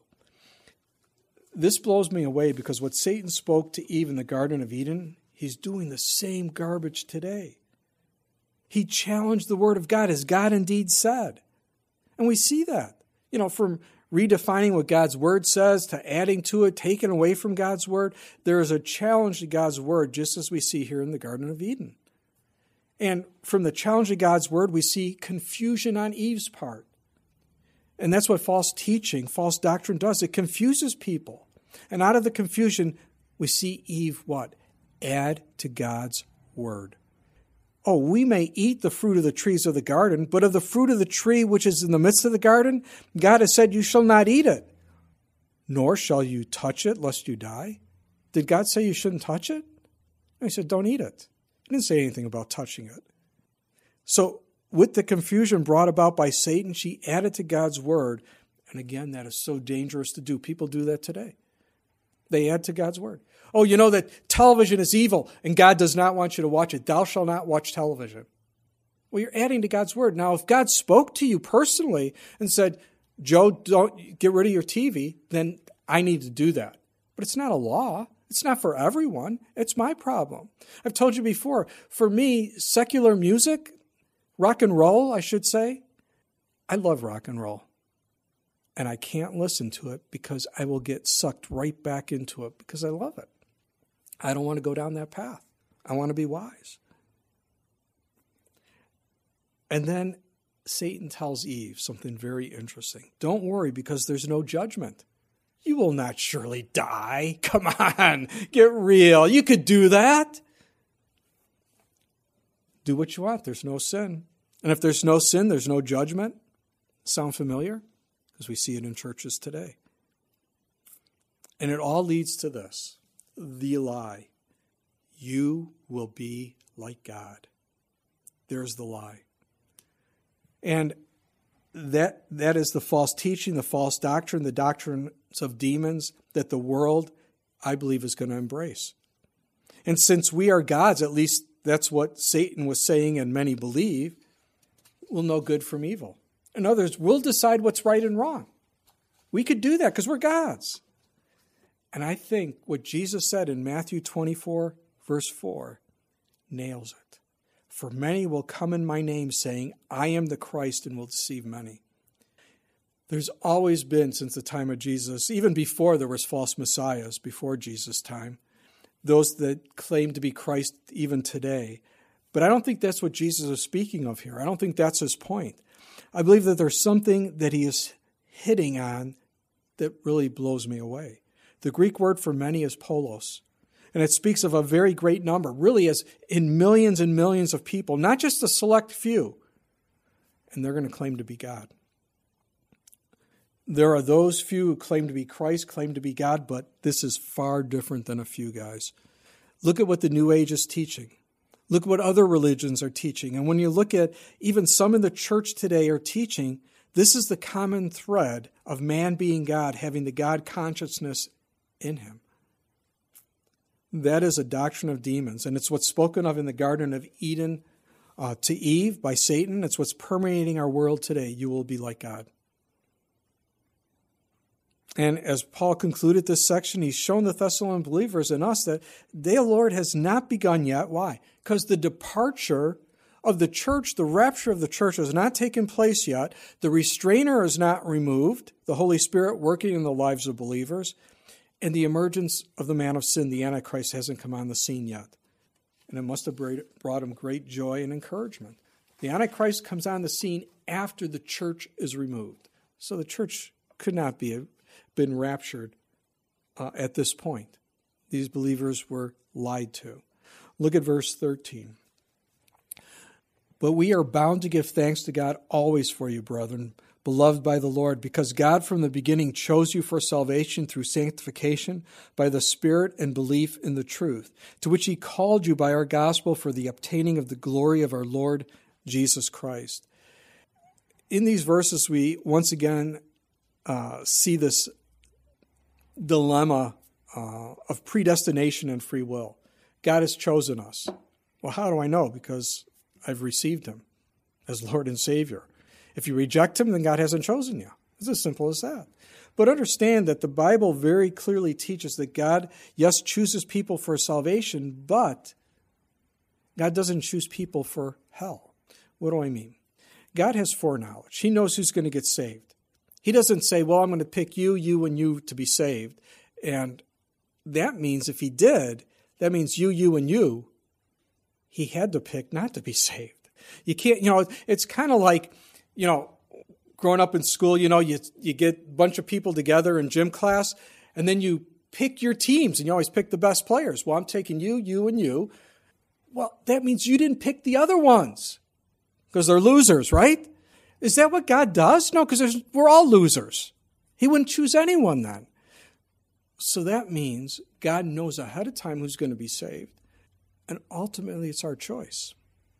This blows me away because what Satan spoke to Eve in the Garden of Eden, he's doing the same garbage today. He challenged the word of God, as God indeed said. And we see that, you know, from redefining what God's word says to adding to it, taking away from God's word. There is a challenge to God's word, just as we see here in the Garden of Eden. And from the challenge of God's word, we see confusion on Eve's part. And that's what false teaching, false doctrine does. It confuses people. And out of the confusion, we see Eve what? Add to God's word. Oh, we may eat the fruit of the trees of the garden, but of the fruit of the tree which is in the midst of the garden, God has said, you shall not eat it, nor shall you touch it, lest you die. Did God say you shouldn't touch it? No, he said, don't eat it. He didn't say anything about touching it. So with the confusion brought about by Satan, she added to God's word. And again, that is so dangerous to do. People do that today. They add to God's word. Oh, you know that television is evil and God does not want you to watch it. Thou shalt not watch television. Well, you're adding to God's word. Now, if God spoke to you personally and said, Joe, don't get rid of your T V, then I need to do that. But it's not a law. It's not for everyone. It's my problem. I've told you before, for me, secular music, rock and roll, I should say, I love rock and roll. And I can't listen to it because I will get sucked right back into it because I love it. I don't want to go down that path. I want to be wise. And then Satan tells Eve something very interesting. Don't worry because there's no judgment. You will not surely die. Come on, get real. You could do that. Do what you want. There's no sin. And if there's no sin, there's no judgment. Sound familiar? Because we see it in churches today. And it all leads to this, the lie. You will be like God. There's the lie. And that that is the false teaching, the false doctrine, the doctrines of demons that the world, I believe, is going to embrace. And since we are gods, at least that's what Satan was saying and many believe, we'll know good from evil. In other words, we'll decide what's right and wrong. We could do that because we're gods. And I think what Jesus said in Matthew twenty-four, verse four, nails it. For many will come in my name saying, I am the Christ, and will deceive many. There's always been, since the time of Jesus, even before there was false messiahs, before Jesus' time, those that claim to be Christ even today. But I don't think that's what Jesus is speaking of here. I don't think that's his point. I believe that there's something that he is hitting on that really blows me away. The Greek word for many is polos, and it speaks of a very great number, really as in millions and millions of people, not just a select few, and they're going to claim to be God. There are those few who claim to be Christ, claim to be God, but this is far different than a few guys. Look at what the New Age is teaching. Look at what other religions are teaching. And when you look at even some in the church today are teaching, this is the common thread of man being God, having the God consciousness in him. That is a doctrine of demons, and it's what's spoken of in the Garden of Eden uh, to Eve by Satan. It's what's permeating our world today. You will be like God. And as Paul concluded this section, he's shown the Thessalonian believers and us that the day of the Lord has not begun yet. Why? Because the departure of the church, the rapture of the church has not taken place yet. The restrainer is not removed, the Holy Spirit working in the lives of believers. And the emergence of the man of sin, the Antichrist, hasn't come on the scene yet. And it must have brought him great joy and encouragement. The Antichrist comes on the scene after the church is removed. So the church could not be been raptured uh, at this point. These believers were lied to. Look at verse thirteen. But we are bound to give thanks to God always for you, brethren, beloved by the Lord, because God from the beginning chose you for salvation through sanctification by the Spirit and belief in the truth, to which he called you by our gospel for the obtaining of the glory of our Lord Jesus Christ. In these verses, we once again uh, see this dilemma uh, of predestination and free will. God has chosen us. Well, how do I know? Because I've received him as Lord and Savior. If you reject him, then God hasn't chosen you. It's as simple as that. But understand that the Bible very clearly teaches that God, yes, chooses people for salvation, but God doesn't choose people for hell. What do I mean? God has foreknowledge. He knows who's going to get saved. He doesn't say, well, I'm going to pick you, you, and you to be saved. And that means if he did, that means you, you, and you, he had to pick not to be saved. You can't, you know, it's kind of like, you know, growing up in school, you know, you you get a bunch of people together in gym class, and then you pick your teams, and you always pick the best players. Well, I'm taking you, you, and you. Well, that means you didn't pick the other ones because they're losers, right? Is that what God does? No, because we're all losers. He wouldn't choose anyone then. So that means God knows ahead of time who's going to be saved. And ultimately, it's our choice.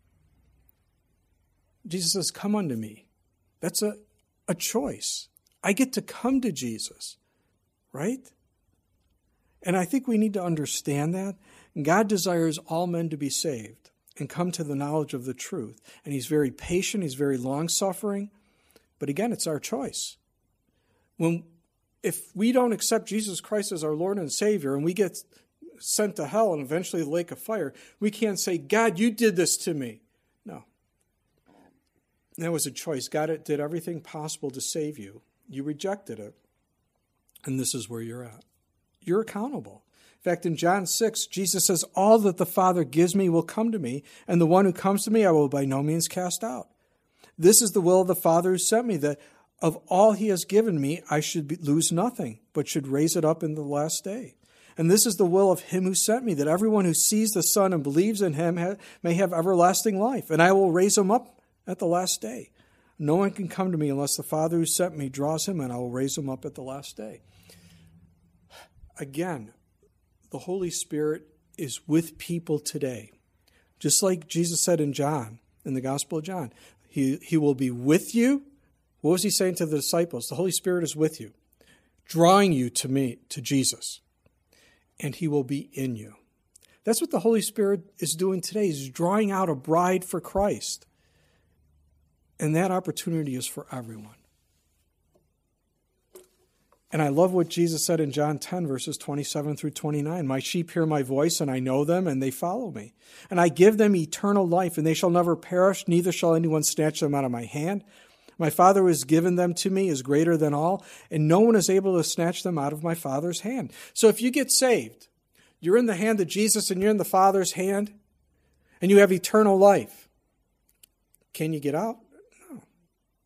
Jesus says, come unto me. That's a, a choice. I get to come to Jesus, right? And I think we need to understand that. God desires all men to be saved and come to the knowledge of the truth. And he's very patient. He's very long-suffering. But again, it's our choice. When, if we don't accept Jesus Christ as our Lord and Savior and we get sent to hell and eventually the lake of fire, we can't say, God, you did this to me. No. That was a choice. God did everything possible to save you. You rejected it. And this is where you're at. You're accountable. In fact, in John six, Jesus says, all that the Father gives me will come to me, and the one who comes to me I will by no means cast out. This is the will of the Father who sent me, that of all he has given me I should be, lose nothing, but should raise it up in the last day. And this is the will of him who sent me, that everyone who sees the Son and believes in him ha- may have everlasting life, and I will raise him up at the last day. No one can come to me unless the Father who sent me draws him, and I will raise him up at the last day. Again, the Holy Spirit is with people today. Just like Jesus said in John, in the Gospel of John, he, he will be with you. What was he saying to the disciples? The Holy Spirit is with you, drawing you to me, to Jesus, and he will be in you. That's what the Holy Spirit is doing today. He's drawing out a bride for Christ. And that opportunity is for everyone. And I love what Jesus said in John ten, verses twenty-seven through twenty-nine. My sheep hear my voice, and I know them, and they follow me. And I give them eternal life, and they shall never perish, neither shall anyone snatch them out of my hand. My Father who has given them to me is greater than all, and no one is able to snatch them out of my Father's hand. So if you get saved, you're in the hand of Jesus, and you're in the Father's hand, and you have eternal life. Can you get out? No.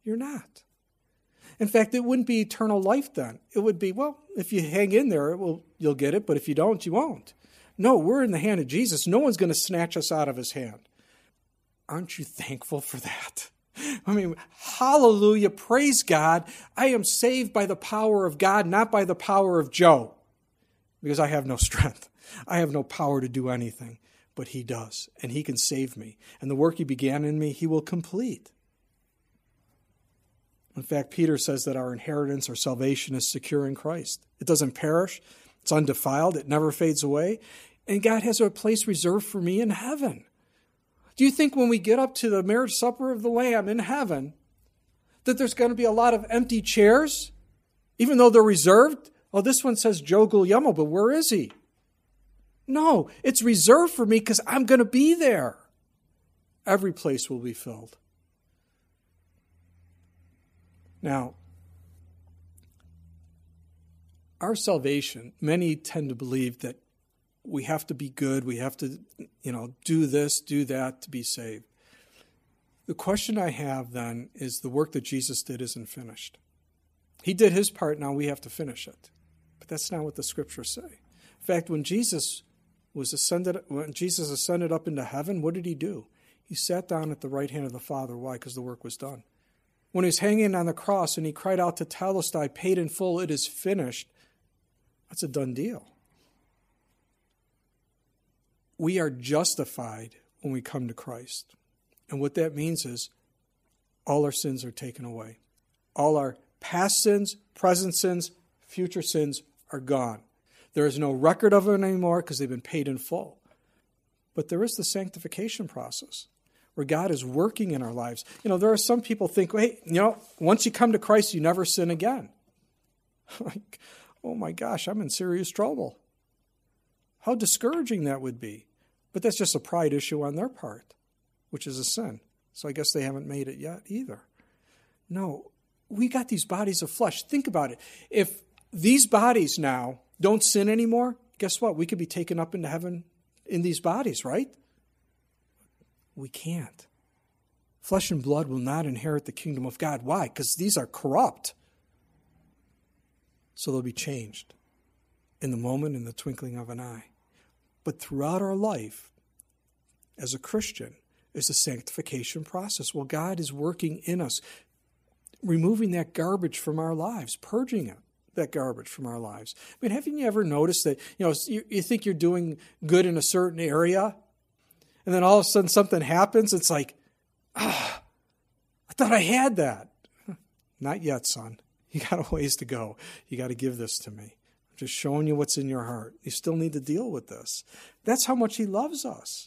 You're not. In fact, it wouldn't be eternal life then. It would be, well, if you hang in there, it will, you'll get it, but if you don't, you won't. No, we're in the hand of Jesus. No one's going to snatch us out of his hand. Aren't you thankful for that? I mean, hallelujah, praise God. I am saved by the power of God, not by the power of Joe, because I have no strength. I have no power to do anything, but he does, and he can save me. And the work he began in me, he will complete. In fact, Peter says that our inheritance, our salvation is secure in Christ. It doesn't perish. It's undefiled. It never fades away. And God has a place reserved for me in heaven. Do you think when we get up to the marriage supper of the Lamb in heaven that there's going to be a lot of empty chairs, even though they're reserved? Oh, this one says Joe Guglielmo, but where is he? No, it's reserved for me because I'm going to be there. Every place will be filled. Now, our salvation, many tend to believe that we have to be good, we have to, you know, do this, do that to be saved. The question I have then is the work that Jesus did isn't finished. He did his part, now we have to finish it. But that's not what the scriptures say. In fact, when Jesus was ascended, when Jesus ascended up into heaven, what did he do? He sat down at the right hand of the Father. Why? Because the work was done. When he was hanging on the cross and he cried out to Telestai, paid in full, it is finished, that's a done deal. We are justified when we come to Christ. And what that means is all our sins are taken away. All our past sins, present sins, future sins are gone. There is no record of them anymore because they've been paid in full. But there is the sanctification process where God is working in our lives. You know, there are some people think, hey, you know, once you come to Christ, you never sin again. Like, oh my gosh, I'm in serious trouble. How discouraging that would be. But that's just a pride issue on their part, which is a sin. So I guess they haven't made it yet either. No, we got these bodies of flesh. Think about it. If these bodies now don't sin anymore, guess what? We could be taken up into heaven in these bodies, right? We can't. Flesh and blood will not inherit the kingdom of God. Why? Because these are corrupt. So they'll be changed in the moment, in the twinkling of an eye. But throughout our life, as a Christian, is a sanctification process. Well, God is working in us, removing that garbage from our lives, purging it, that garbage from our lives. I mean, haven't you ever noticed that, you know, you, you think you're doing good in a certain area, and then all of a sudden something happens, it's like, ah, I thought I had that. Not yet, son. You got a ways to go. You got to give this to me. I'm just showing you what's in your heart. You still need to deal with this. That's how much he loves us.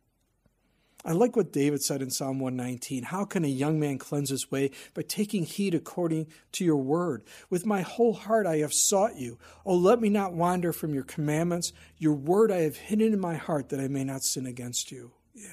I like what David said in Psalm one nineteen. How can a young man cleanse his way? By taking heed according to your word. With my whole heart I have sought you. Oh, let me not wander from your commandments. Your word I have hidden in my heart that I may not sin against you. Yeah.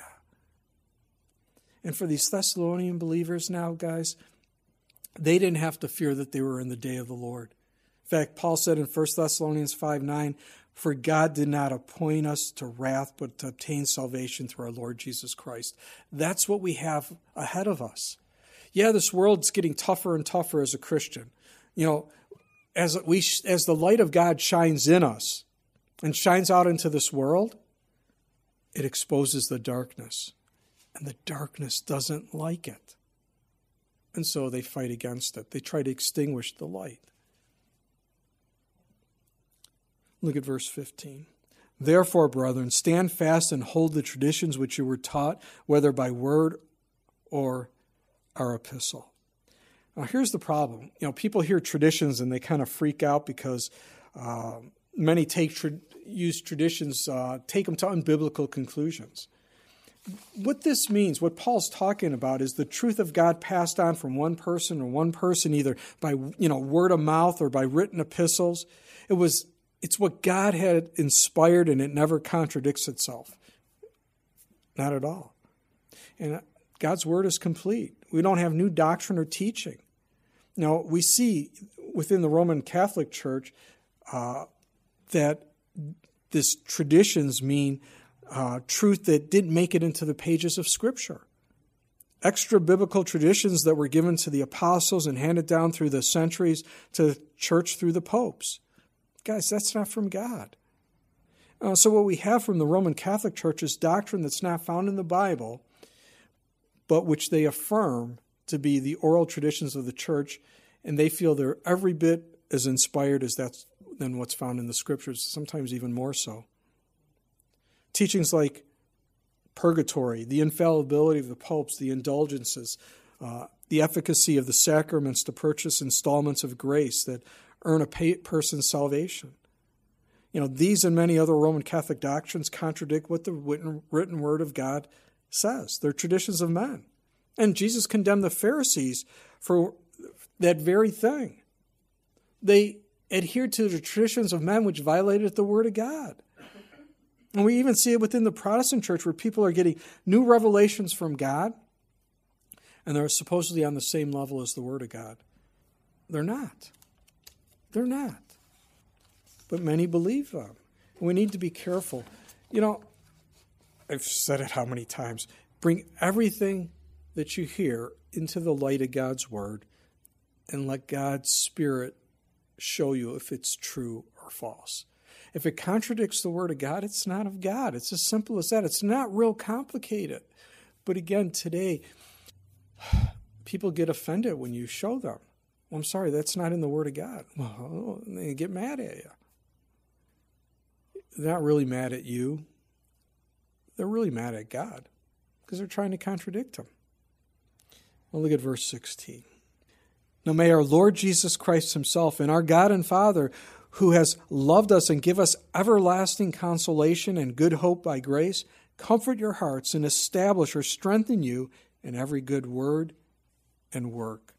And for these Thessalonian believers now, guys, they didn't have to fear that they were in the day of the Lord. In fact, Paul said in First Thessalonians five nine, for God did not appoint us to wrath, but to obtain salvation through our Lord Jesus Christ. That's what we have ahead of us. Yeah, this world's getting tougher and tougher as a Christian. You know, as we as the light of God shines in us and shines out into this world, it exposes the darkness. And the darkness doesn't like it. And so they fight against it. They try to extinguish the light. Look at verse fifteen. Therefore, brethren, stand fast and hold the traditions which you were taught, whether by word or our epistle. Now, here's the problem. You know, people hear traditions and they kind of freak out because uh, many take tra- use traditions, uh, take them to unbiblical conclusions. What this means, what Paul's talking about, is the truth of God passed on from one person or one person, either by, you know, word of mouth or by written epistles. It was, it's what God had inspired, and it never contradicts itself. Not at all. And God's word is complete. We don't have new doctrine or teaching. Now, we see within the Roman Catholic Church uh, that this traditions mean Uh, truth that didn't make it into the pages of Scripture. extra biblical traditions that were given to the apostles and handed down through the centuries to the church through the popes. Guys, that's not from God. Uh, so what we have from the Roman Catholic Church is doctrine that's not found in the Bible, but which they affirm to be the oral traditions of the church, and they feel they're every bit as inspired as that's than what's found in the scriptures, sometimes even more so. Teachings like purgatory, the infallibility of the popes, the indulgences, uh, the efficacy of the sacraments to purchase installments of grace that earn a pay- person's salvation. You know, these and many other Roman Catholic doctrines contradict what the written, written word of God says. They're traditions of men. And Jesus condemned the Pharisees for that very thing. They adhered to the traditions of men which violated the word of God. And we even see it within the Protestant church where people are getting new revelations from God, and they're supposedly on the same level as the word of God. They're not. They're not. But many believe them. We need to be careful. You know, I've said it how many times. Bring everything that you hear into the light of God's word and let God's Spirit show you if it's true or false. If it contradicts the word of God, it's not of God. It's as simple as that. It's not real complicated. But again, today, people get offended when you show them. Well, I'm sorry, that's not in the word of God. Well, they get mad at you. They're not really mad at you. They're really mad at God because they're trying to contradict him. Well, look at verse sixteen. Now may our Lord Jesus Christ himself and our God and Father, who has loved us and give us everlasting consolation and good hope by grace, comfort your hearts and establish or strengthen you in every good word and work.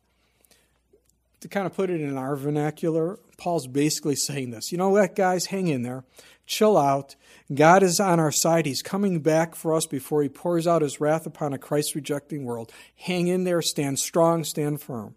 To kind of put it in our vernacular, Paul's basically saying this. You know what, guys? Hang in there. Chill out. God is on our side. He's coming back for us before he pours out his wrath upon a Christ-rejecting world. Hang in there. Stand strong. Stand firm.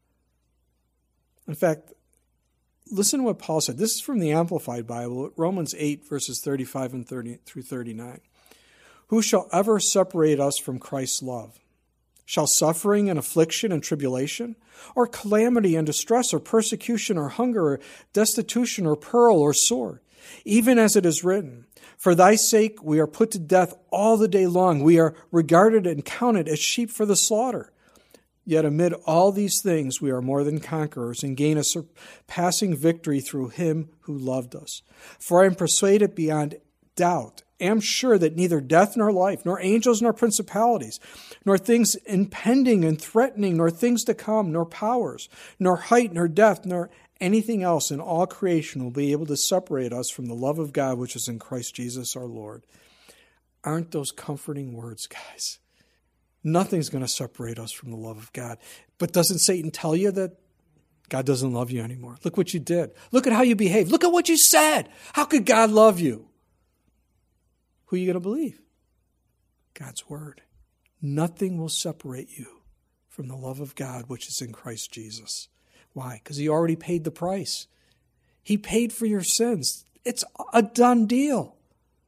In fact, listen to what Paul said. This is from the Amplified Bible, Romans eight, verses thirty-five and thirty through thirty-nine. Who shall ever separate us from Christ's love? Shall suffering and affliction and tribulation, or calamity and distress, or persecution, or hunger, or destitution, or peril, or sword? Even as it is written, for thy sake we are put to death all the day long. We are regarded and counted as sheep for the slaughter. Yet amid all these things we are more than conquerors and gain a surpassing victory through him who loved us. For I am persuaded beyond doubt, am sure that neither death nor life, nor angels nor principalities, nor things impending and threatening, nor things to come, nor powers, nor height, nor depth, nor anything else in all creation will be able to separate us from the love of God which is in Christ Jesus our Lord. Aren't those comforting words, guys? Nothing's going to separate us from the love of God. But doesn't Satan tell you that God doesn't love you anymore? Look what you did. Look at how you behaved. Look at what you said. How could God love you? Who are you going to believe? God's word. Nothing will separate you from the love of God which is in Christ Jesus. Why? Because he already paid the price. He paid for your sins. It's a done deal.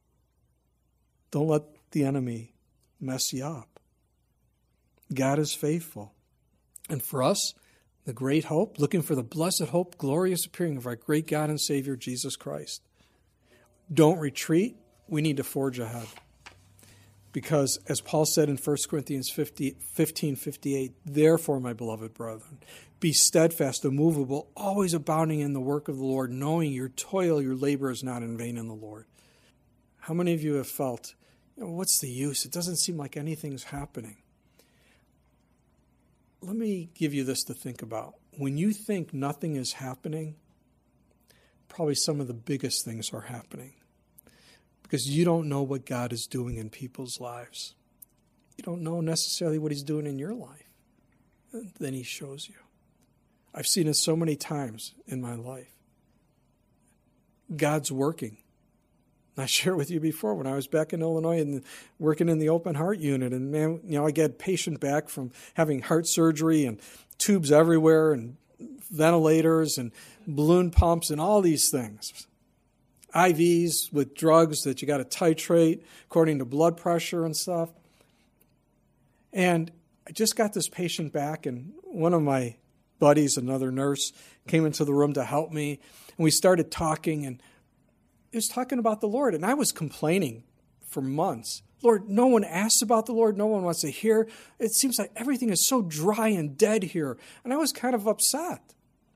Don't let the enemy mess you up. God is faithful. And for us, the great hope, looking for the blessed hope, glorious appearing of our great God and Savior, Jesus Christ. Don't retreat. We need to forge ahead. Because, as Paul said in First Corinthians fifteen fifty-eight, therefore, my beloved brethren, be steadfast, immovable, always abounding in the work of the Lord, knowing your toil, your labor is not in vain in the Lord. How many of you have felt, you know, what's the use? It doesn't seem like anything's happening. Let me give you this to think about. When you think nothing is happening, probably some of the biggest things are happening. Because you don't know what God is doing in people's lives. You don't know necessarily what he's doing in your life. And then he shows you. I've seen it so many times in my life. God's working. I shared with you before when I was back in Illinois and working in the open heart unit. And man, you know, I get a patient back from having heart surgery and tubes everywhere and ventilators and balloon pumps and all these things. I Vs with drugs that you got to titrate according to blood pressure and stuff. And I just got this patient back, and one of my buddies, another nurse, came into the room to help me, and we started talking, and he was talking about the Lord, and I was complaining for months. Lord, no one asks about the Lord. No one wants to hear. It seems like everything is so dry and dead here. And I was kind of upset.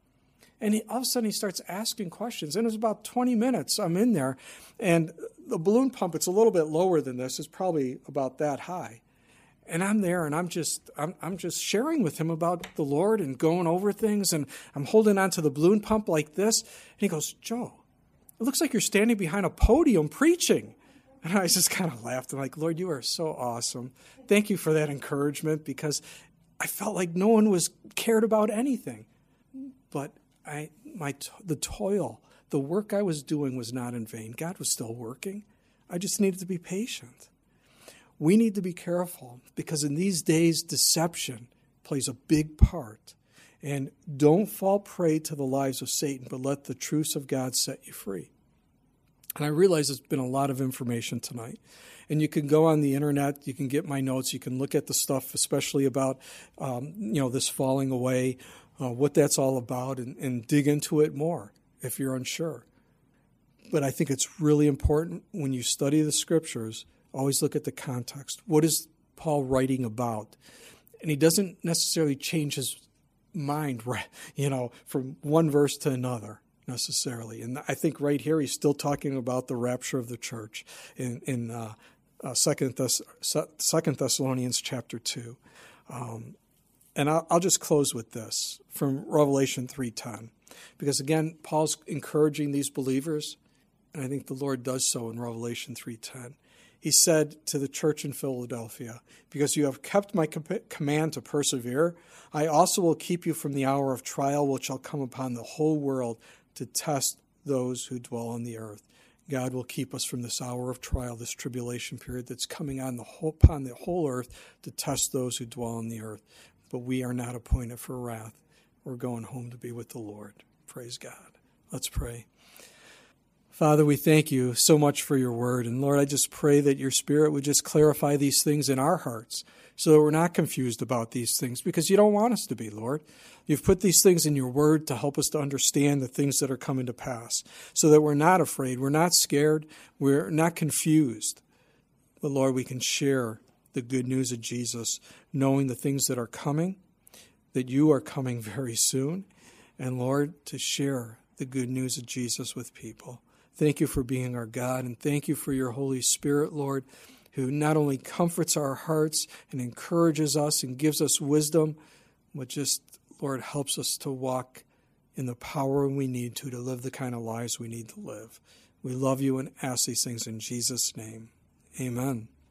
And he, all of a sudden he starts asking questions. And it was about twenty minutes. I'm in there. And the balloon pump, it's a little bit lower than this. It's probably about that high. And I'm there, and I'm just I'm, I'm just sharing with him about the Lord and going over things. And I'm holding on to the balloon pump like this. And he goes, Joe, it looks like you're standing behind a podium preaching. And I just kind of laughed. I'm like, Lord, you are so awesome. Thank you for that encouragement, because I felt like no one was cared about anything. But I, my, the toil, the work I was doing was not in vain. God was still working. I just needed to be patient. We need to be careful, because in these days, deception plays a big part. And don't fall prey to the lies of Satan, but let the truths of God set you free. And I realize there's been a lot of information tonight. And you can go on the internet, you can get my notes, you can look at the stuff, especially about, um, you know, this falling away, uh, what that's all about, and, and dig into it more if you're unsure. But I think it's really important when you study the scriptures, always look at the context. What is Paul writing about? And he doesn't necessarily change his mind, you know, from one verse to another. Necessarily. And I think right here he's still talking about the rapture of the church in, in uh, uh, Second Thess- Second Thessalonians chapter two. Um, and I'll, I'll just close with this from Revelation three ten. Because again, Paul's encouraging these believers, and I think the Lord does so in Revelation three ten. He said to the church in Philadelphia, because you have kept my command to persevere, I also will keep you from the hour of trial which shall come upon the whole world to test those who dwell on the earth. God will keep us from this hour of trial, this tribulation period that's coming on the whole, upon the whole earth to test those who dwell on the earth. But we are not appointed for wrath. We're going home to be with the Lord. Praise God. Let's pray. Father, we thank you so much for your word. And Lord, I just pray that your Spirit would just clarify these things in our hearts so that we're not confused about these things, because you don't want us to be, Lord. You've put these things in your word to help us to understand the things that are coming to pass so that we're not afraid, we're not scared, we're not confused. But Lord, we can share the good news of Jesus, knowing the things that are coming, that you are coming very soon, and Lord, to share the good news of Jesus with people. Thank you for being our God, and thank you for your Holy Spirit, Lord, who not only comforts our hearts and encourages us and gives us wisdom, but just, Lord, helps us to walk in the power we need to, to live the kind of lives we need to live. We love you and ask these things in Jesus' name. Amen.